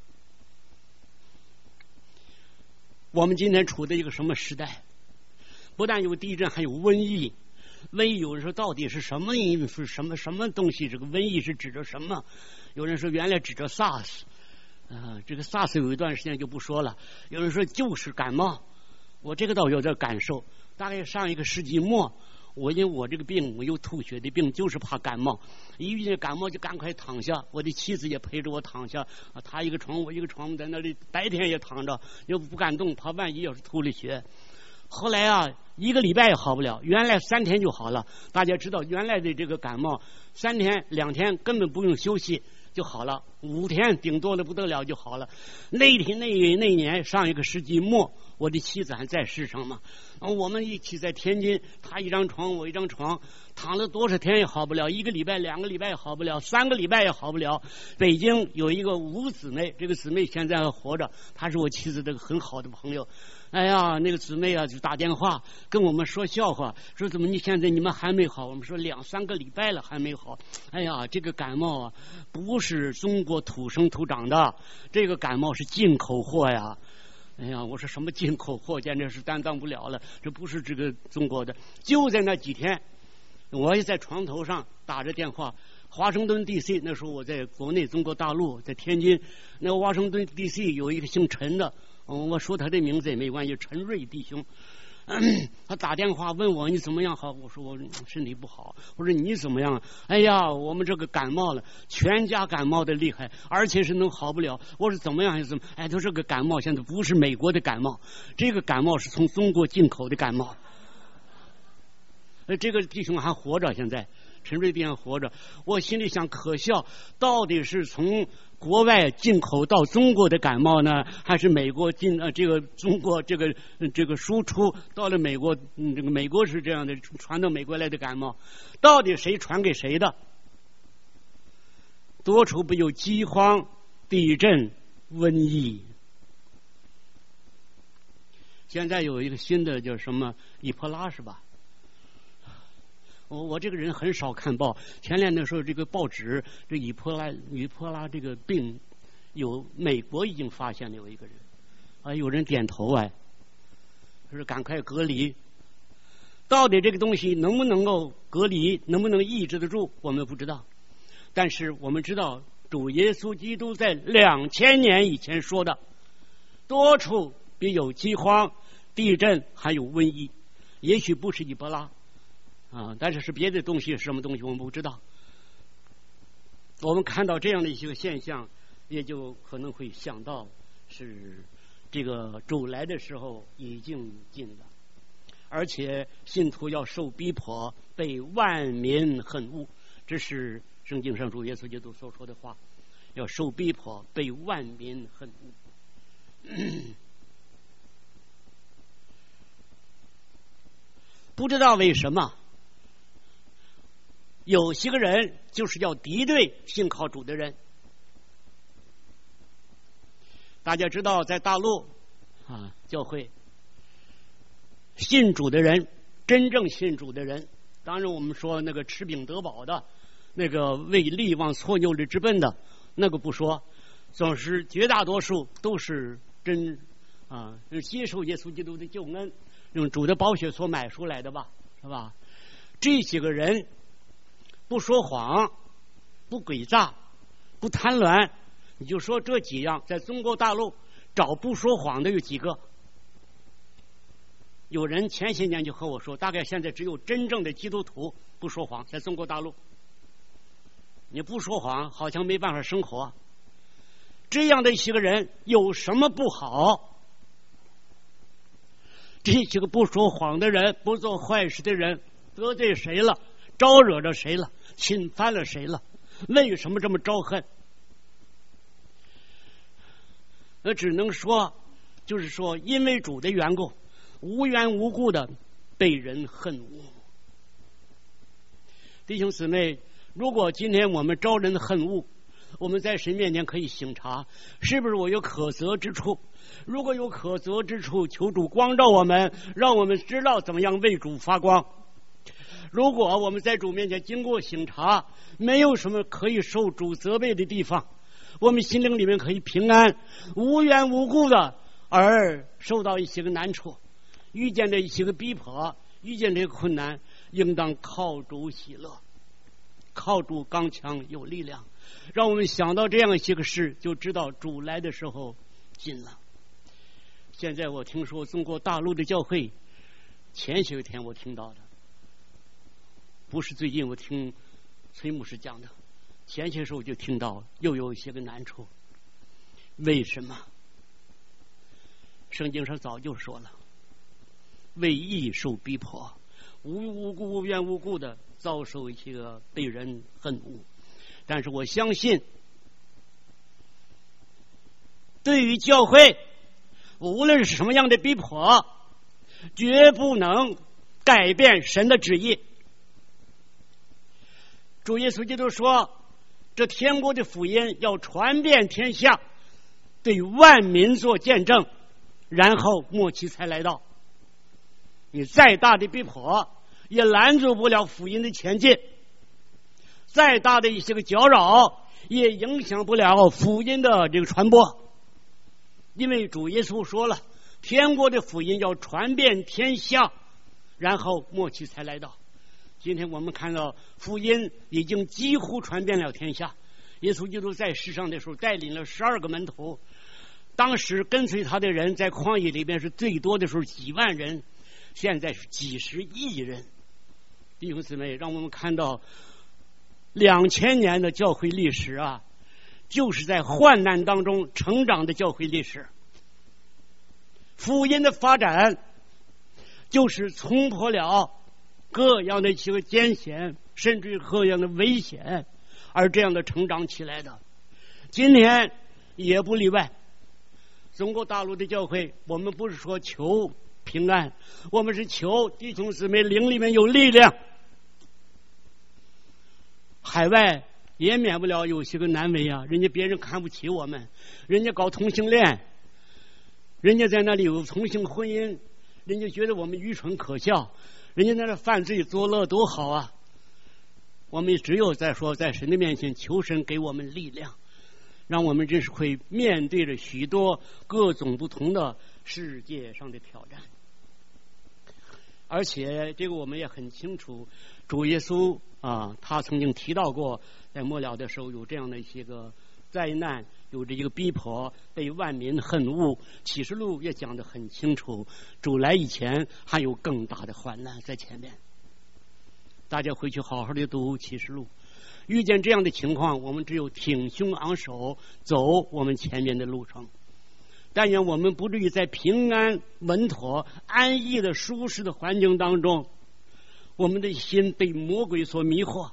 我们今天处的一个什么时代？不但有地震，还有瘟疫。瘟疫有人说到底是什么因素？什么什么东西？这个瘟疫是指着什么？有人说原来指着 SARS， 啊，这个 SARS 有一段时间就不说了。有人说就是感冒，我这个倒有点感受。大概上一个世纪末，我因为我这个病，我有吐血的病，就是怕感冒。一遇见感冒就赶快躺下，我的妻子也陪着我躺下，啊，她一个床我一个床，在那里白天也躺着，又不敢动，怕万一要是吐了血。后来啊，一个礼拜也好不了，原来三天就好了。大家知道，原来的这个感冒，三天两天根本不用休息就好了，五天顶多的不得了就好了。那天那那年上一个世纪末，我的妻子还在世上嘛，我们一起在天津，她一张床我一张床，躺了多少天也好不了，一个礼拜两个礼拜也好不了，三个礼拜也好不了。北京有一个吴姊妹，这个姊妹现在还活着，她是我妻子的很好的朋友。哎呀，那个姊妹啊，就打电话跟我们说笑话，说怎么你现在你们还没好？我们说两三个礼拜了还没好。哎呀，这个感冒啊，不是中国土生土长的，这个感冒是进口货呀。哎呀，我说什么进口货，简直是担当不了了，这不是这个中国的。就在那几天，我也在床头上打着电话。华盛顿 D C 那时候我在国内中国大陆，在天津，那个华盛顿 D C 有一个姓陈的。嗯，我说他的名字也没关系，陈瑞弟兄。嗯，他打电话问我你怎么样好？我说我身体不好。我说你怎么样？哎呀，我们这个感冒了，全家感冒的厉害，而且是能好不了。我说怎么样？怎么？哎，他这个感冒现在不是美国的感冒，这个感冒是从中国进口的感冒。呃，这个弟兄还活着，现在陈瑞弟兄活着。我心里想可笑，到底是从国外进口到中国的感冒呢，还是美国进呃这个中国这个这个输出到了美国？嗯，这个美国是这样的，传到美国来的感冒，到底谁传给谁的？多处不有饥荒、地震、瘟疫。现在有一个新的叫什么伊波拉是吧？我我这个人很少看报，前两天说这个报纸这伊波拉伊波拉这个病有美国已经发现了有一个人，啊，有人点头哎，说赶快隔离。到底这个东西能不能够隔离，能不能抑制得住，我们不知道。但是我们知道，主耶稣基督在两千年以前说的，多处必有饥荒、地震，还有瘟疫。也许不是伊波拉。啊，但是是别的东西是什么东西我们不知道。我们看到这样的一些现象，也就可能会想到是这个主来的时候已经近了，而且信徒要受逼迫，被万民恨恶，这是圣经上主耶稣基督所说的话，要受逼迫，被万民恨恶。不知道为什么有些个人就是要敌对信靠主的人。大家知道在大陆啊教会信主的人，真正信主的人，当然我们说那个吃饼得饱的，那个为利往错谬里直奔的，那个不说，总是绝大多数都是真啊，接受耶稣基督的救恩，用主的宝血所买出来的吧，是吧？这几个人不说谎，不诡诈，不贪婪，你就说这几样，在中国大陆找不说谎的有几个？有人前些年就和我说，大概现在只有真正的基督徒不说谎，在中国大陆，你不说谎好像没办法生活。这样的一些个人有什么不好？这些个不说谎的人，不做坏事的人，得罪谁了？招惹着谁了？侵犯了谁了？为什么这么招恨？那只能说，就是说，因为主的缘故，无缘无故的被人恨恶。弟兄姊妹，如果今天我们招人恨恶，我们在神面前可以省察，是不是我有可责之处？如果有可责之处，求主光照我们，让我们知道怎么样为主发光。如果我们在主面前经过省察，没有什么可以受主责备的地方，我们心灵里面可以平安，无缘无故的而受到一些个难处，遇见的一些个逼迫，遇见这个困难，应当靠主喜乐，靠主刚强有力量。让我们想到这样一些个事，就知道主来的时候近了。现在我听说中国大陆的教会，前些天我听到的，不是最近我听崔牧师讲的，前些时候就听到又有一些个难处。为什么？圣经上早就说了，为义受逼迫，无无故无缘无故的遭受一些个被人恨恶。但是我相信，对于教会，无论是什么样的逼迫，绝不能改变神的旨意。主耶稣基督说，这天国的福音要传遍天下，对万民做见证，然后末期才来到。你再大的逼迫也拦阻不了福音的前进，再大的一些个搅扰也影响不了福音的这个传播。因为主耶稣说了，天国的福音要传遍天下，然后末期才来到。今天我们看到福音已经几乎传遍了天下。耶稣基督在世上的时候带领了十二个门徒，当时跟随他的人在旷野里边是最多的时候几万人，现在是几十亿人。弟兄姊妹，让我们看到两千年的教会历史啊，就是在患难当中成长的教会历史。福音的发展就是冲破了各样的一些个艰险，甚至各样的危险，而这样的成长起来的。今天也不例外。中国大陆的教会，我们不是说求平安，我们是求弟兄姊妹灵里面有力量。海外也免不了有些个难为啊，人家别人看不起我们，人家搞同性恋，人家在那里有同性婚姻，人家觉得我们愚蠢可笑，人家在那犯罪作乐多好啊！我们只有在说，在神的面前求神给我们力量，让我们真是会面对着许多各种不同的世界上的挑战。而且这个我们也很清楚，主耶稣啊，他曾经提到过，在末了的时候有这样的一些个灾难，有这一个逼迫，被万民恨恶。启示录也讲得很清楚，主来以前还有更大的患难在前面。大家回去好好的读启示录，遇见这样的情况，我们只有挺胸昂首，走我们前面的路程。但愿我们不至于在平安稳妥安逸的舒适的环境当中，我们的心被魔鬼所迷惑。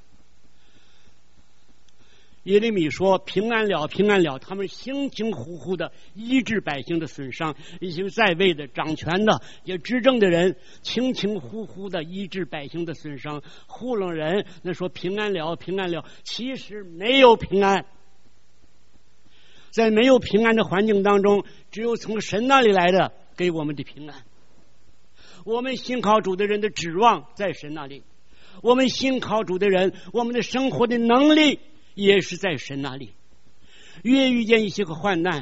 耶利米说，平安了平安了，他们辛辛苦苦的医治百姓的损伤，一些在位的掌权的也执政的人轻轻呼呼的医治百姓的损伤，糊弄人那说平安了平安了，其实没有平安。在没有平安的环境当中，只有从神那里来的给我们的平安。我们信靠主的人的指望在神那里，我们信靠主的人，我们的生活的能力也是在神那里。越遇见一些个患难，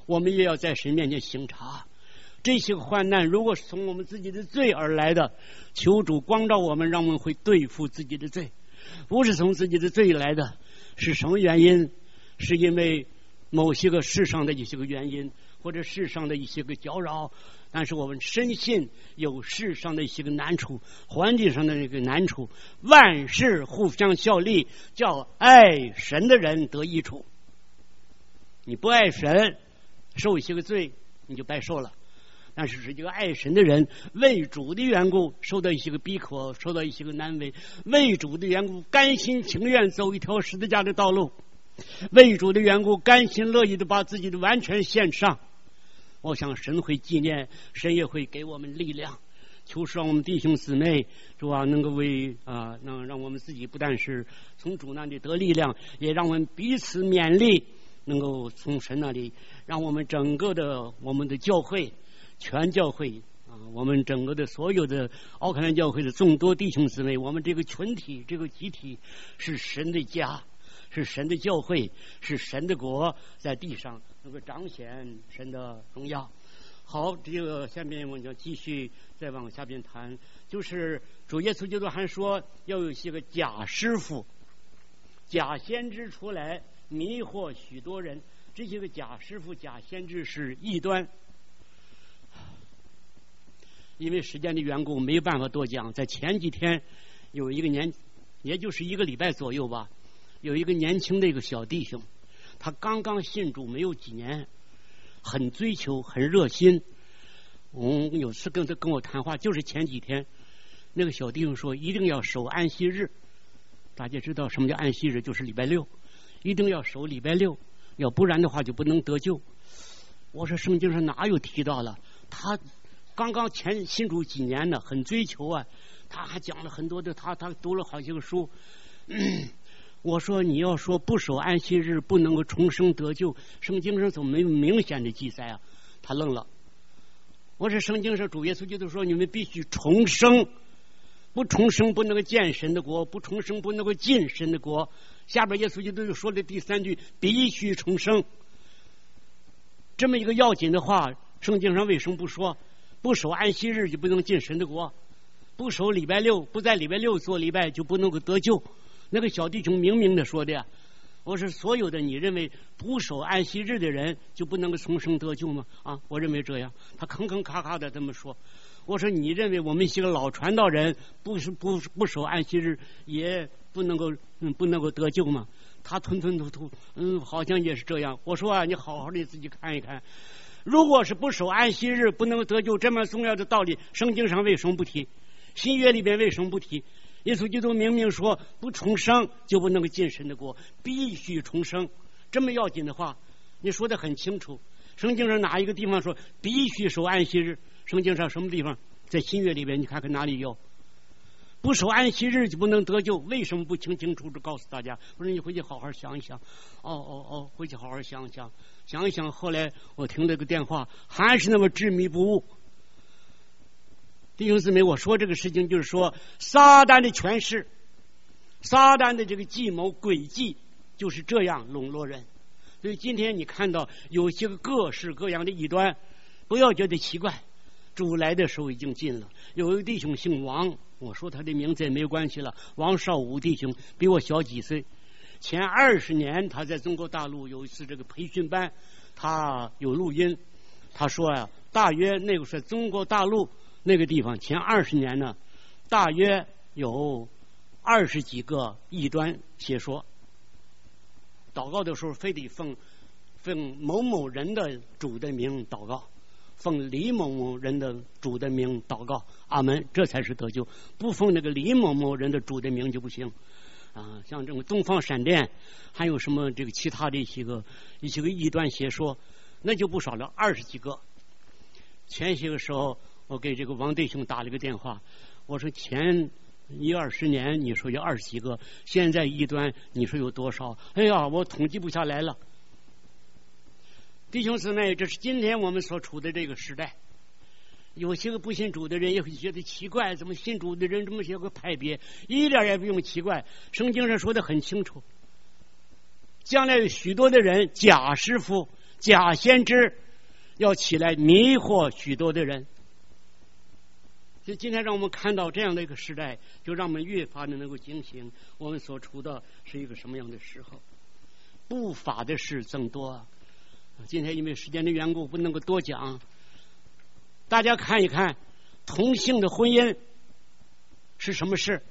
我们也要在神面前省察。这些个患难如果是从我们自己的罪而来的，求主光照我们，让我们会对付自己的罪。不是从自己的罪来的，是什么原因？是因为某些个世上的一些个原因，或者世上的一些个搅扰，但是我们深信有世上的一些个难处，环境上的那个难处，万事互相效力，叫爱神的人得益处。你不爱神，受一些个罪，你就白受了。但是是这个爱神的人，为主的缘故受到一些个逼迫，受到一些个难为，为主的缘故甘心情愿走一条十字架的道路，为主的缘故甘心乐意的把自己的完全献上。我想神会纪念，神也会给我们力量。求让我们弟兄姊妹主啊，能够为啊，能让我们自己不但是从主那里得力量，也让我们彼此勉励，能够从神那里让我们整个的我们的教会全教会啊，我们整个的所有的奥克兰教会的众多弟兄姊妹，我们这个群体这个集体是神的家，是神的教会，是神的国，在地上能够彰显神的荣耀。好，这个下面我们要继续再往下边谈，就是主耶稣基督还说要有些个假师傅、假先知出来迷惑许多人。这些个假师傅、假先知是异端。因为时间的缘故，没有办法多讲。在前几天，有一个年，也就是一个礼拜左右吧，有一个年轻的一个小弟兄，他刚刚信主没有几年，很追求，很热心。我有次跟他跟我谈话，就是前几天，那个小弟兄说一定要守安息日。大家知道什么叫安息日？就是礼拜六，一定要守礼拜六，要不然的话就不能得救。我说圣经上哪有提到了？他刚刚前信主几年呢，很追求啊，他还讲了很多的，他他读了好几个书。嗯、我说你要说不守安息日不能够重生得救，圣经上怎么没有明显的记载啊？他愣了。我说圣经上主耶稣基督说你们必须重生，不重生不能够见神的国，不重生不能够进神的国。下边耶稣基督就说了第三句，必须重生。这么一个要紧的话，圣经上为什么不说？不守安息日就不能进神的国，不守礼拜六，不在礼拜六做礼拜就不能够得救。那个小弟兄明明的说的呀，我说所有的你认为不守安息日的人就不能够重生得救吗？啊，我认为这样。他吭吭咔咔的这么说。我说你认为我们一些个老传道人不是不不守安息日也不能够嗯不能够得救吗？他吞吞吐吐，嗯，好像也是这样。我说啊，你好好的自己看一看。如果是不守安息日不能够得救这么重要的道理，圣经上为什么不提？新约里边为什么不提？耶稣基督明明说不重生就不能够进神的国，必须重生。这么要紧的话，你说得很清楚。圣经上哪一个地方说必须守安息日？圣经上什么地方？在新约里边你看看哪里有？不守安息日就不能得救，为什么不清清楚楚告诉大家？我说你回去好好想一想。哦哦哦，回去好好想一想，想一想。后来我听了个电话，还是那么执迷不悟。弟兄姊妹，我说这个事情就是说，撒旦的权势，撒旦的这个计谋诡计就是这样笼络人。所以今天你看到有些个各式各样的异端，不要觉得奇怪。主来的时候已经近了。有一个弟兄姓王，我说他的名字也没有关系了，王少武弟兄比我小几岁。前二十年他在中国大陆有一次这个培训班，他有录音，他说呀、啊，大约那个是中国大陆那个地方前二十年呢，大约有二十几个异端邪说，祷告的时候非得奉奉某某人的主的名祷告，奉李某某人的主的名祷告，阿门，这才是得救。不奉那个李某某人的主的名就不行啊。像这种东方闪电，还有什么这个其他的一些个一些个异端邪说，那就不少了，二十几个。前些个时候，我给这个王弟兄打了个电话，我说前一二十年你说有二十几个，现在异端你说有多少？哎呀，我统计不下来了。弟兄姊妹，这是今天我们所处的这个时代。有些个不信主的人也会觉得奇怪，怎么信主的人这么些个派别？一点也不用奇怪，圣经上说的很清楚，将来有许多的人假师傅、 假先知要起来迷惑许多的人。就今天让我们看到这样的一个时代，就让我们越发的能够警醒，我们所处的是一个什么样的时候。不法的事增多，今天因为时间的缘故不能够多讲，大家看一看同性的婚姻是什么事。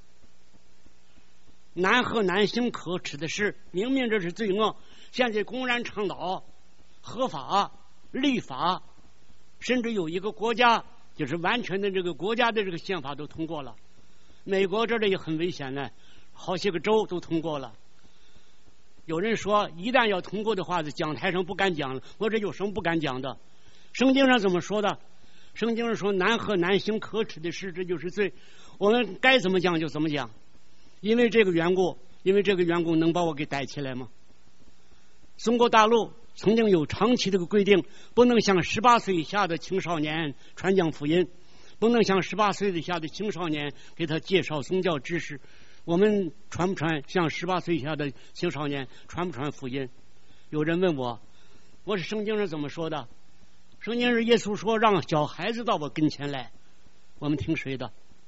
男和男性可耻的事，明明这是罪恶，现在公然倡导合法立法，甚至有一个国家就是完全的这个国家的这个宪法都通过了。美国这里也很危险呢，好些个州都通过了。有人说一旦要通过的话，在讲台上不敢讲了。我这有什么不敢讲的？圣经上怎么说的？圣经上说男和男性可耻的事，这就是罪。我们该怎么讲就怎么讲。因为这个缘故，因为这个缘故能把我给逮起来吗？中国大陆曾经有长期这个规定，不能向十八岁以下的青少年传讲福音，不能向十八岁以下的青少年给他介绍宗教知识。我们传不传向十八岁以下的青少年传不传福音？有人问我，我是圣经上怎么说的？圣经是耶稣说让小孩子到我跟前来，我们听谁的？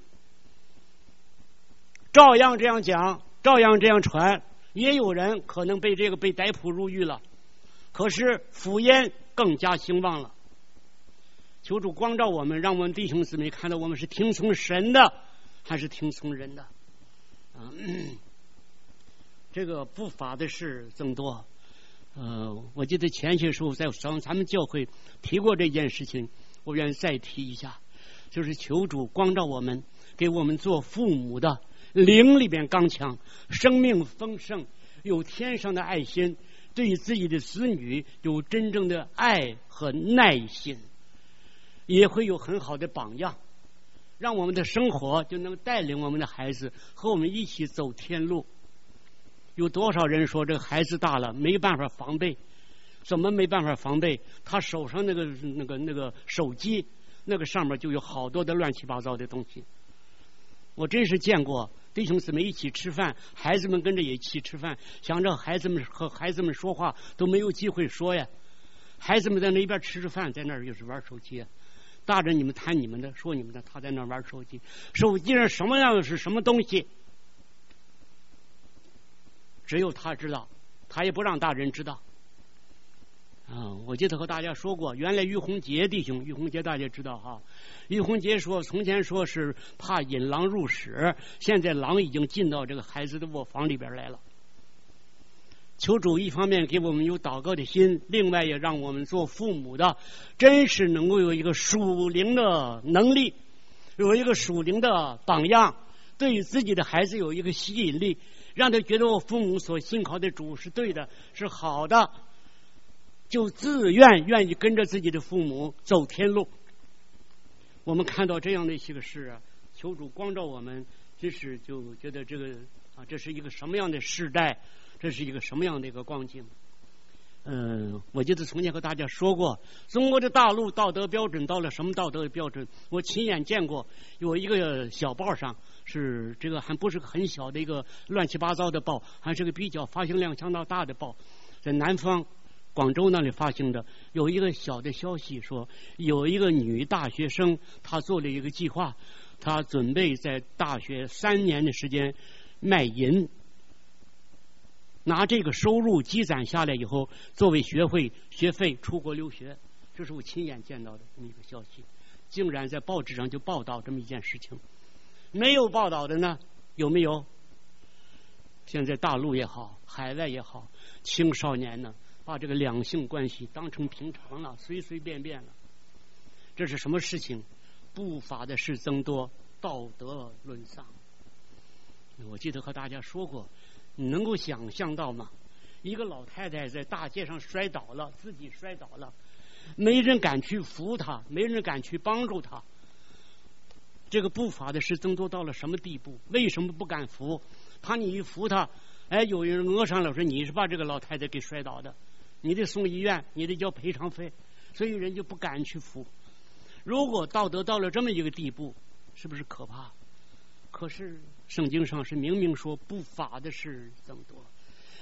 照样这样讲，照样这样传，也有人可能被这个被逮捕入狱了。可是福音更加兴旺了。求主光照我们，让我们弟兄姊妹看到我们是听从神的还是听从人的。啊，这个不法的事增多。呃，我记得前些时候在咱咱们教会提过这件事情，我愿再提一下，就是求主光照我们，给我们做父母的灵里边刚强，生命丰盛，有天上的爱心，对自己的子女有真正的爱和耐心，也会有很好的榜样，让我们的生活就能带领我们的孩子和我们一起走天路。有多少人说这个孩子大了没办法防备？怎么没办法防备？他手上那个那个那个手机，那个上面就有好多的乱七八糟的东西。我真是见过弟兄姊妹一起吃饭，孩子们跟着也一起吃饭，想着孩子们和孩子们说话都没有机会说呀。孩子们在那边吃着饭，在那儿又是玩手机。大人你们谈你们的，说你们的，他在那玩手机。手机上什么样的是什么东西，只有他知道，他也不让大人知道。啊，我记得和大家说过，原来于洪杰弟兄，于洪杰大家知道哈。于洪杰说，从前说是怕引狼入室，现在狼已经进到这个孩子的卧房里边来了。求主一方面给我们有祷告的心，另外也让我们做父母的真是能够有一个属灵的能力，有一个属灵的榜样，对于自己的孩子有一个吸引力，让他觉得我父母所信靠的主是对的，是好的，就自愿愿意跟着自己的父母走天路。我们看到这样的一些个事啊，求主光照我们，真是就觉得这个啊，这是一个什么样的时代，这是一个什么样的一个光景。嗯、呃，我记得从前和大家说过，中国的大陆道德标准到了什么道德标准？我亲眼见过，有一个小报上是这个还不是很小的一个乱七八糟的报，还是个比较发行量相当大的报，在南方广州那里发行的。有一个小的消息说，有一个女大学生，她做了一个计划，她准备在大学三年的时间卖淫，拿这个收入积攒下来以后，作为学费学费出国留学。这是我亲眼见到的这么一个消息，竟然在报纸上就报道这么一件事情。没有报道的呢，有没有？现在大陆也好，海外也好，青少年呢把这个两性关系当成平常了，随随便便了。这是什么事情？不法的事增多，道德沦丧。我记得和大家说过，你能够想象到吗？一个老太太在大街上摔倒了，自己摔倒了，没人敢去扶她，没人敢去帮助她。这个不法的事增多到了什么地步？为什么不敢扶？怕你一扶她，哎，有人讹上了，说你是把这个老太太给摔倒的，你得送医院，你得交赔偿费，所以人就不敢去扶。如果道德到了这么一个地步，是不是可怕？可是圣经上是明明说不法的事增多。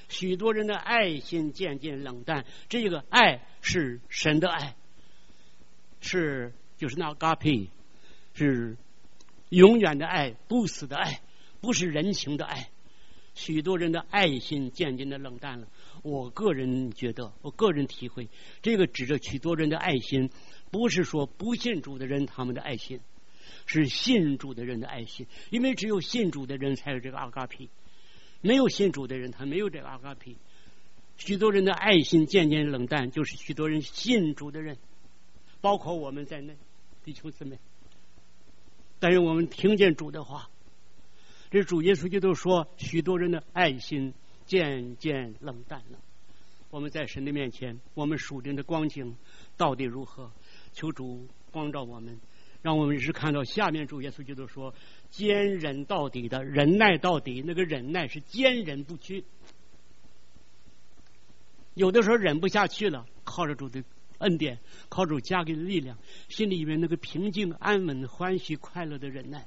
许多人的爱心渐渐冷淡。这个爱是神的爱，是就是那阿皮，是永远的爱，不死的爱，不是人情的爱。许多人的爱心渐渐的冷淡了。我个人觉得，我个人体会，这个指着许多人的爱心，不是说不信主的人他们的爱心，是信主的人的爱心。因为只有信主的人才有这个阿嘎皮，没有信主的人他没有这个阿嘎皮。许多人的爱心渐渐冷淡，就是许多人信主的人，包括我们在内，弟兄姊妹。但是我们听见主的话，这主耶稣基督说，许多人的爱心渐渐冷淡了。我们在神的面前，我们属灵的光景到底如何？求主光照我们，让我们只看到下面主耶稣基督说，坚忍到底的，忍耐到底。那个忍耐是坚忍不屈。有的时候忍不下去了，靠着主的恩典，靠主加给的力量，心里面那个平静安稳欢喜快乐的忍耐，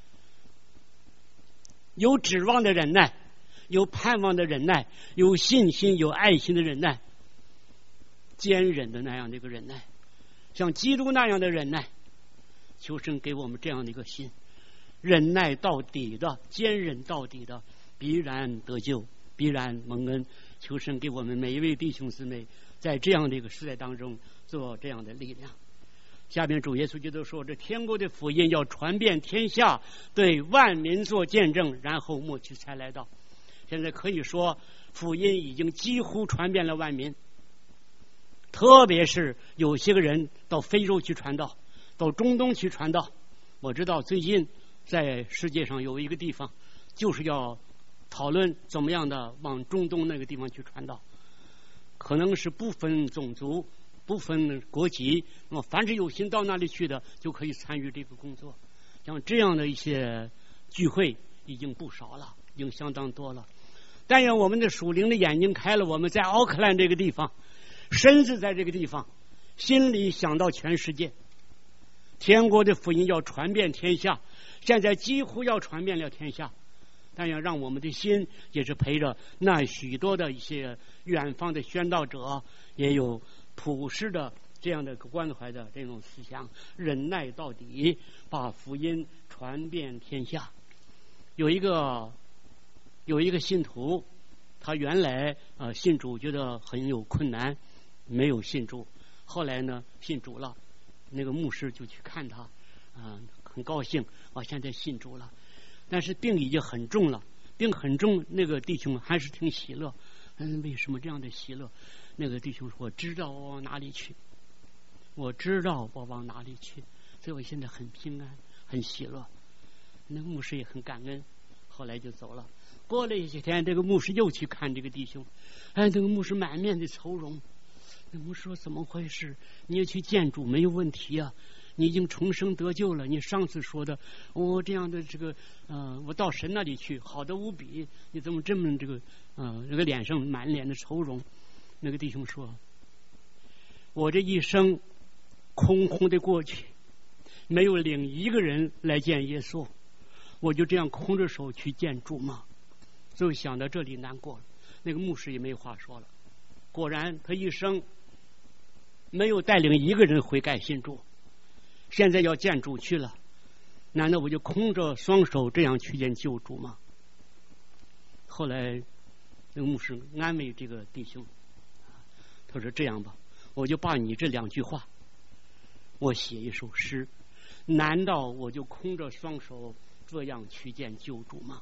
有指望的忍耐，有盼望的忍耐，有信心有爱心的忍耐，坚忍的那样的一个忍耐，像基督那样的忍耐。求神给我们这样的一个心，忍耐到底的，坚忍到底的，必然得救，必然蒙恩。求神给我们每一位弟兄姊妹在这样的一个时代当中做这样的力量。下面主耶稣基督说，这天国的福音要传遍天下，对万民做见证，然后末期才来到。现在可以说福音已经几乎传遍了万民，特别是有些个人到非洲去传道，到中东去传道。我知道最近在世界上有一个地方就是要讨论怎么样的往中东那个地方去传道，可能是不分种族不分国籍，那么凡是有心到那里去的就可以参与这个工作。像这样的一些聚会已经不少了，已经相当多了。但愿我们的属灵的眼睛开了，我们在奥克兰这个地方，身子在这个地方，心里想到全世界，天国的福音要传遍天下，现在几乎要传遍了天下。但要让我们的心也是陪着那许多的一些远方的宣道者，也有普世的这样的关怀的这种思想，忍耐到底，把福音传遍天下。有一个有一个信徒，他原来呃信主觉得很有困难，没有信主，后来呢信主了，那个牧师就去看他，啊、呃、很高兴，我现在信主了。但是病已经很重了，病很重，那个弟兄还是挺喜乐。嗯，为什么这样的喜乐？那个弟兄说，我知道我往哪里去，我知道我往哪里去，所以我现在很平安，很喜乐。那个牧师也很感恩，后来就走了。过了一些天，这个牧师又去看这个弟兄，哎，这个牧师满面的愁容。那牧师说，怎么回事？你也去见主没有问题啊，你已经重生得救了。你上次说的，我、哦、这样的这个，呃，我到神那里去，好的无比。你怎么这么这个，呃，这个脸上满脸的愁容？那个弟兄说，我这一生空空的过去，没有领一个人来见耶稣，我就这样空着手去见主吗？就想到这里难过了。那个牧师也没话说了。果然，他一生没有带领一个人悔改信主。现在要见主去了，难道我就空着双手这样去见救主吗？后来那个牧师安慰这个弟兄，他说，这样吧，我就把你这两句话我写一首诗，难道我就空着双手这样去见救主吗？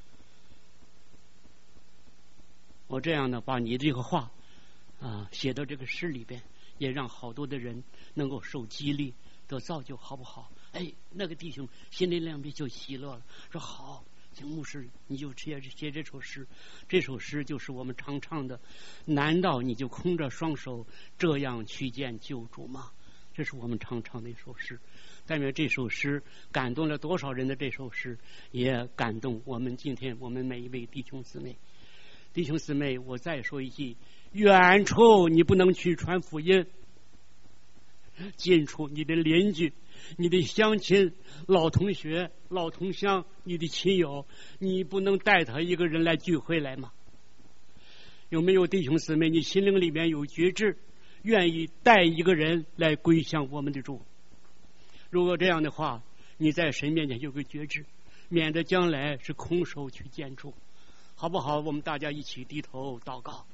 我这样呢，把你这个话啊写到这个诗里边，也让好多的人能够受激励得造就，好不好？哎，那个弟兄心里两边就喜乐了，说好，请牧师你就写写这首诗，这首诗就是我们常唱的，难道你就空着双手这样去见救主吗？这是我们常唱的一首诗。但愿这首诗感动了多少人的这首诗，也感动我们今天我们每一位弟兄姊妹。弟兄姊妹，我再说一句，远处你不能去传福音，近处你的邻居、你的乡亲、老同学、老同乡、你的亲友，你不能带他一个人来聚会来吗？ 有没有弟兄姊妹，你心灵里面有觉知，愿意带一个人来归向我们的主？如果这样的话，你在神面前有个觉知，免得将来是空手去见主，好不好？我们大家一起低头祷告。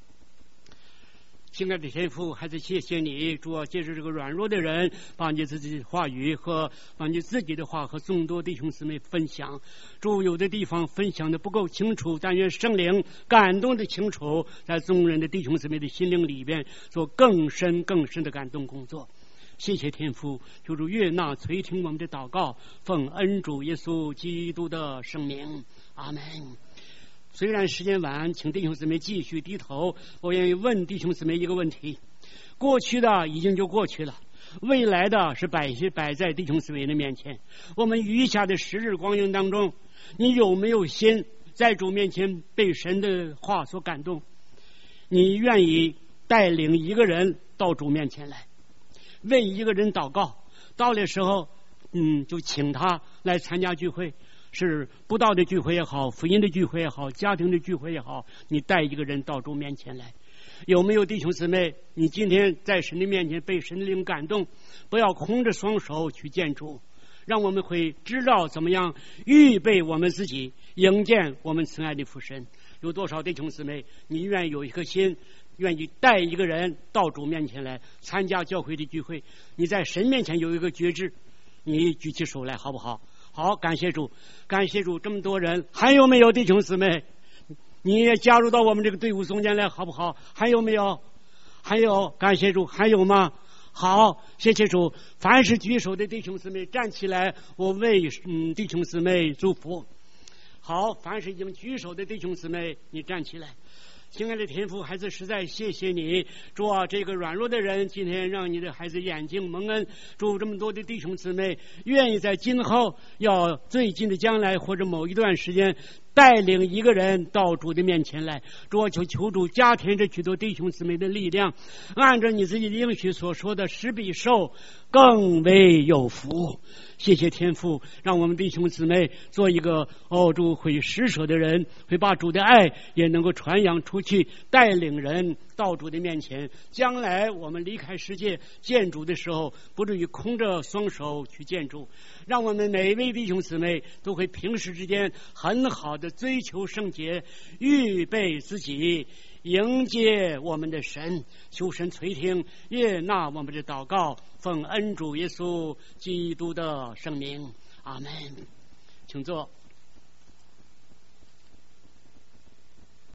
亲爱的天父，还是谢谢你，主要借着这个软弱的人，把你自己的话语和把你自己的话和众多弟兄姊妹分享。主，有的地方分享的不够清楚，但愿圣灵感动的清楚，在众人的弟兄姊妹的心灵里边做更深更深的感动工作。谢谢天父，求主悦纳垂听我们的祷告，奉恩主耶稣基督的圣名，阿门。虽然时间晚，请弟兄姊妹继续低头。我愿意问弟兄姊妹一个问题：过去的已经就过去了，未来的是摆摆在弟兄姊妹的面前。我们余下的时日光阴当中，你有没有心在主面前被神的话所感动？你愿意带领一个人到主面前来，为一个人祷告？到的时候，嗯，就请他来参加聚会。是布道的聚会也好，福音的聚会也好，家庭的聚会也好，你带一个人到主面前来。有没有弟兄姊妹，你今天在神的面前被神的灵感动，不要空着双手去见主，让我们会知道怎么样预备我们自己迎见我们慈爱的父神。有多少弟兄姊妹，你愿意有一颗心，愿意带一个人到主面前来参加教会的聚会？你在神面前有一个觉知，你举起手来好不好？好，感谢主，感谢主，这么多人，还有没有弟兄姊妹？你也加入到我们这个队伍中间来，好不好？还有没有？还有，感谢主，还有吗？好，谢谢主。凡是举手的弟兄姊妹站起来，我为嗯弟兄姊妹祝福。好，凡是已经举手的弟兄姊妹，你站起来。亲爱的天父，孩子实在谢谢你，主啊，这个软弱的人今天让你的孩子眼睛蒙恩。主，这么多的弟兄姊妹愿意在今后要最近的将来或者某一段时间带领一个人到主的面前来。主啊，求求主加添这许多弟兄姊妹的力量，按照你自己的应许所说的，施比受更为有福。谢谢天父，让我们弟兄姊妹做一个哦主会施舍的人，会把主的爱也能够传扬出去，带领人到主的面前。将来我们离开世界见主的时候，不至于空着双手去见主。让我们每一位弟兄姊妹都会平时之间很好的追求圣洁，预备自己迎接我们的神。求神垂听悦纳我们的祷告，奉恩主耶稣基督的圣名，阿门。请坐。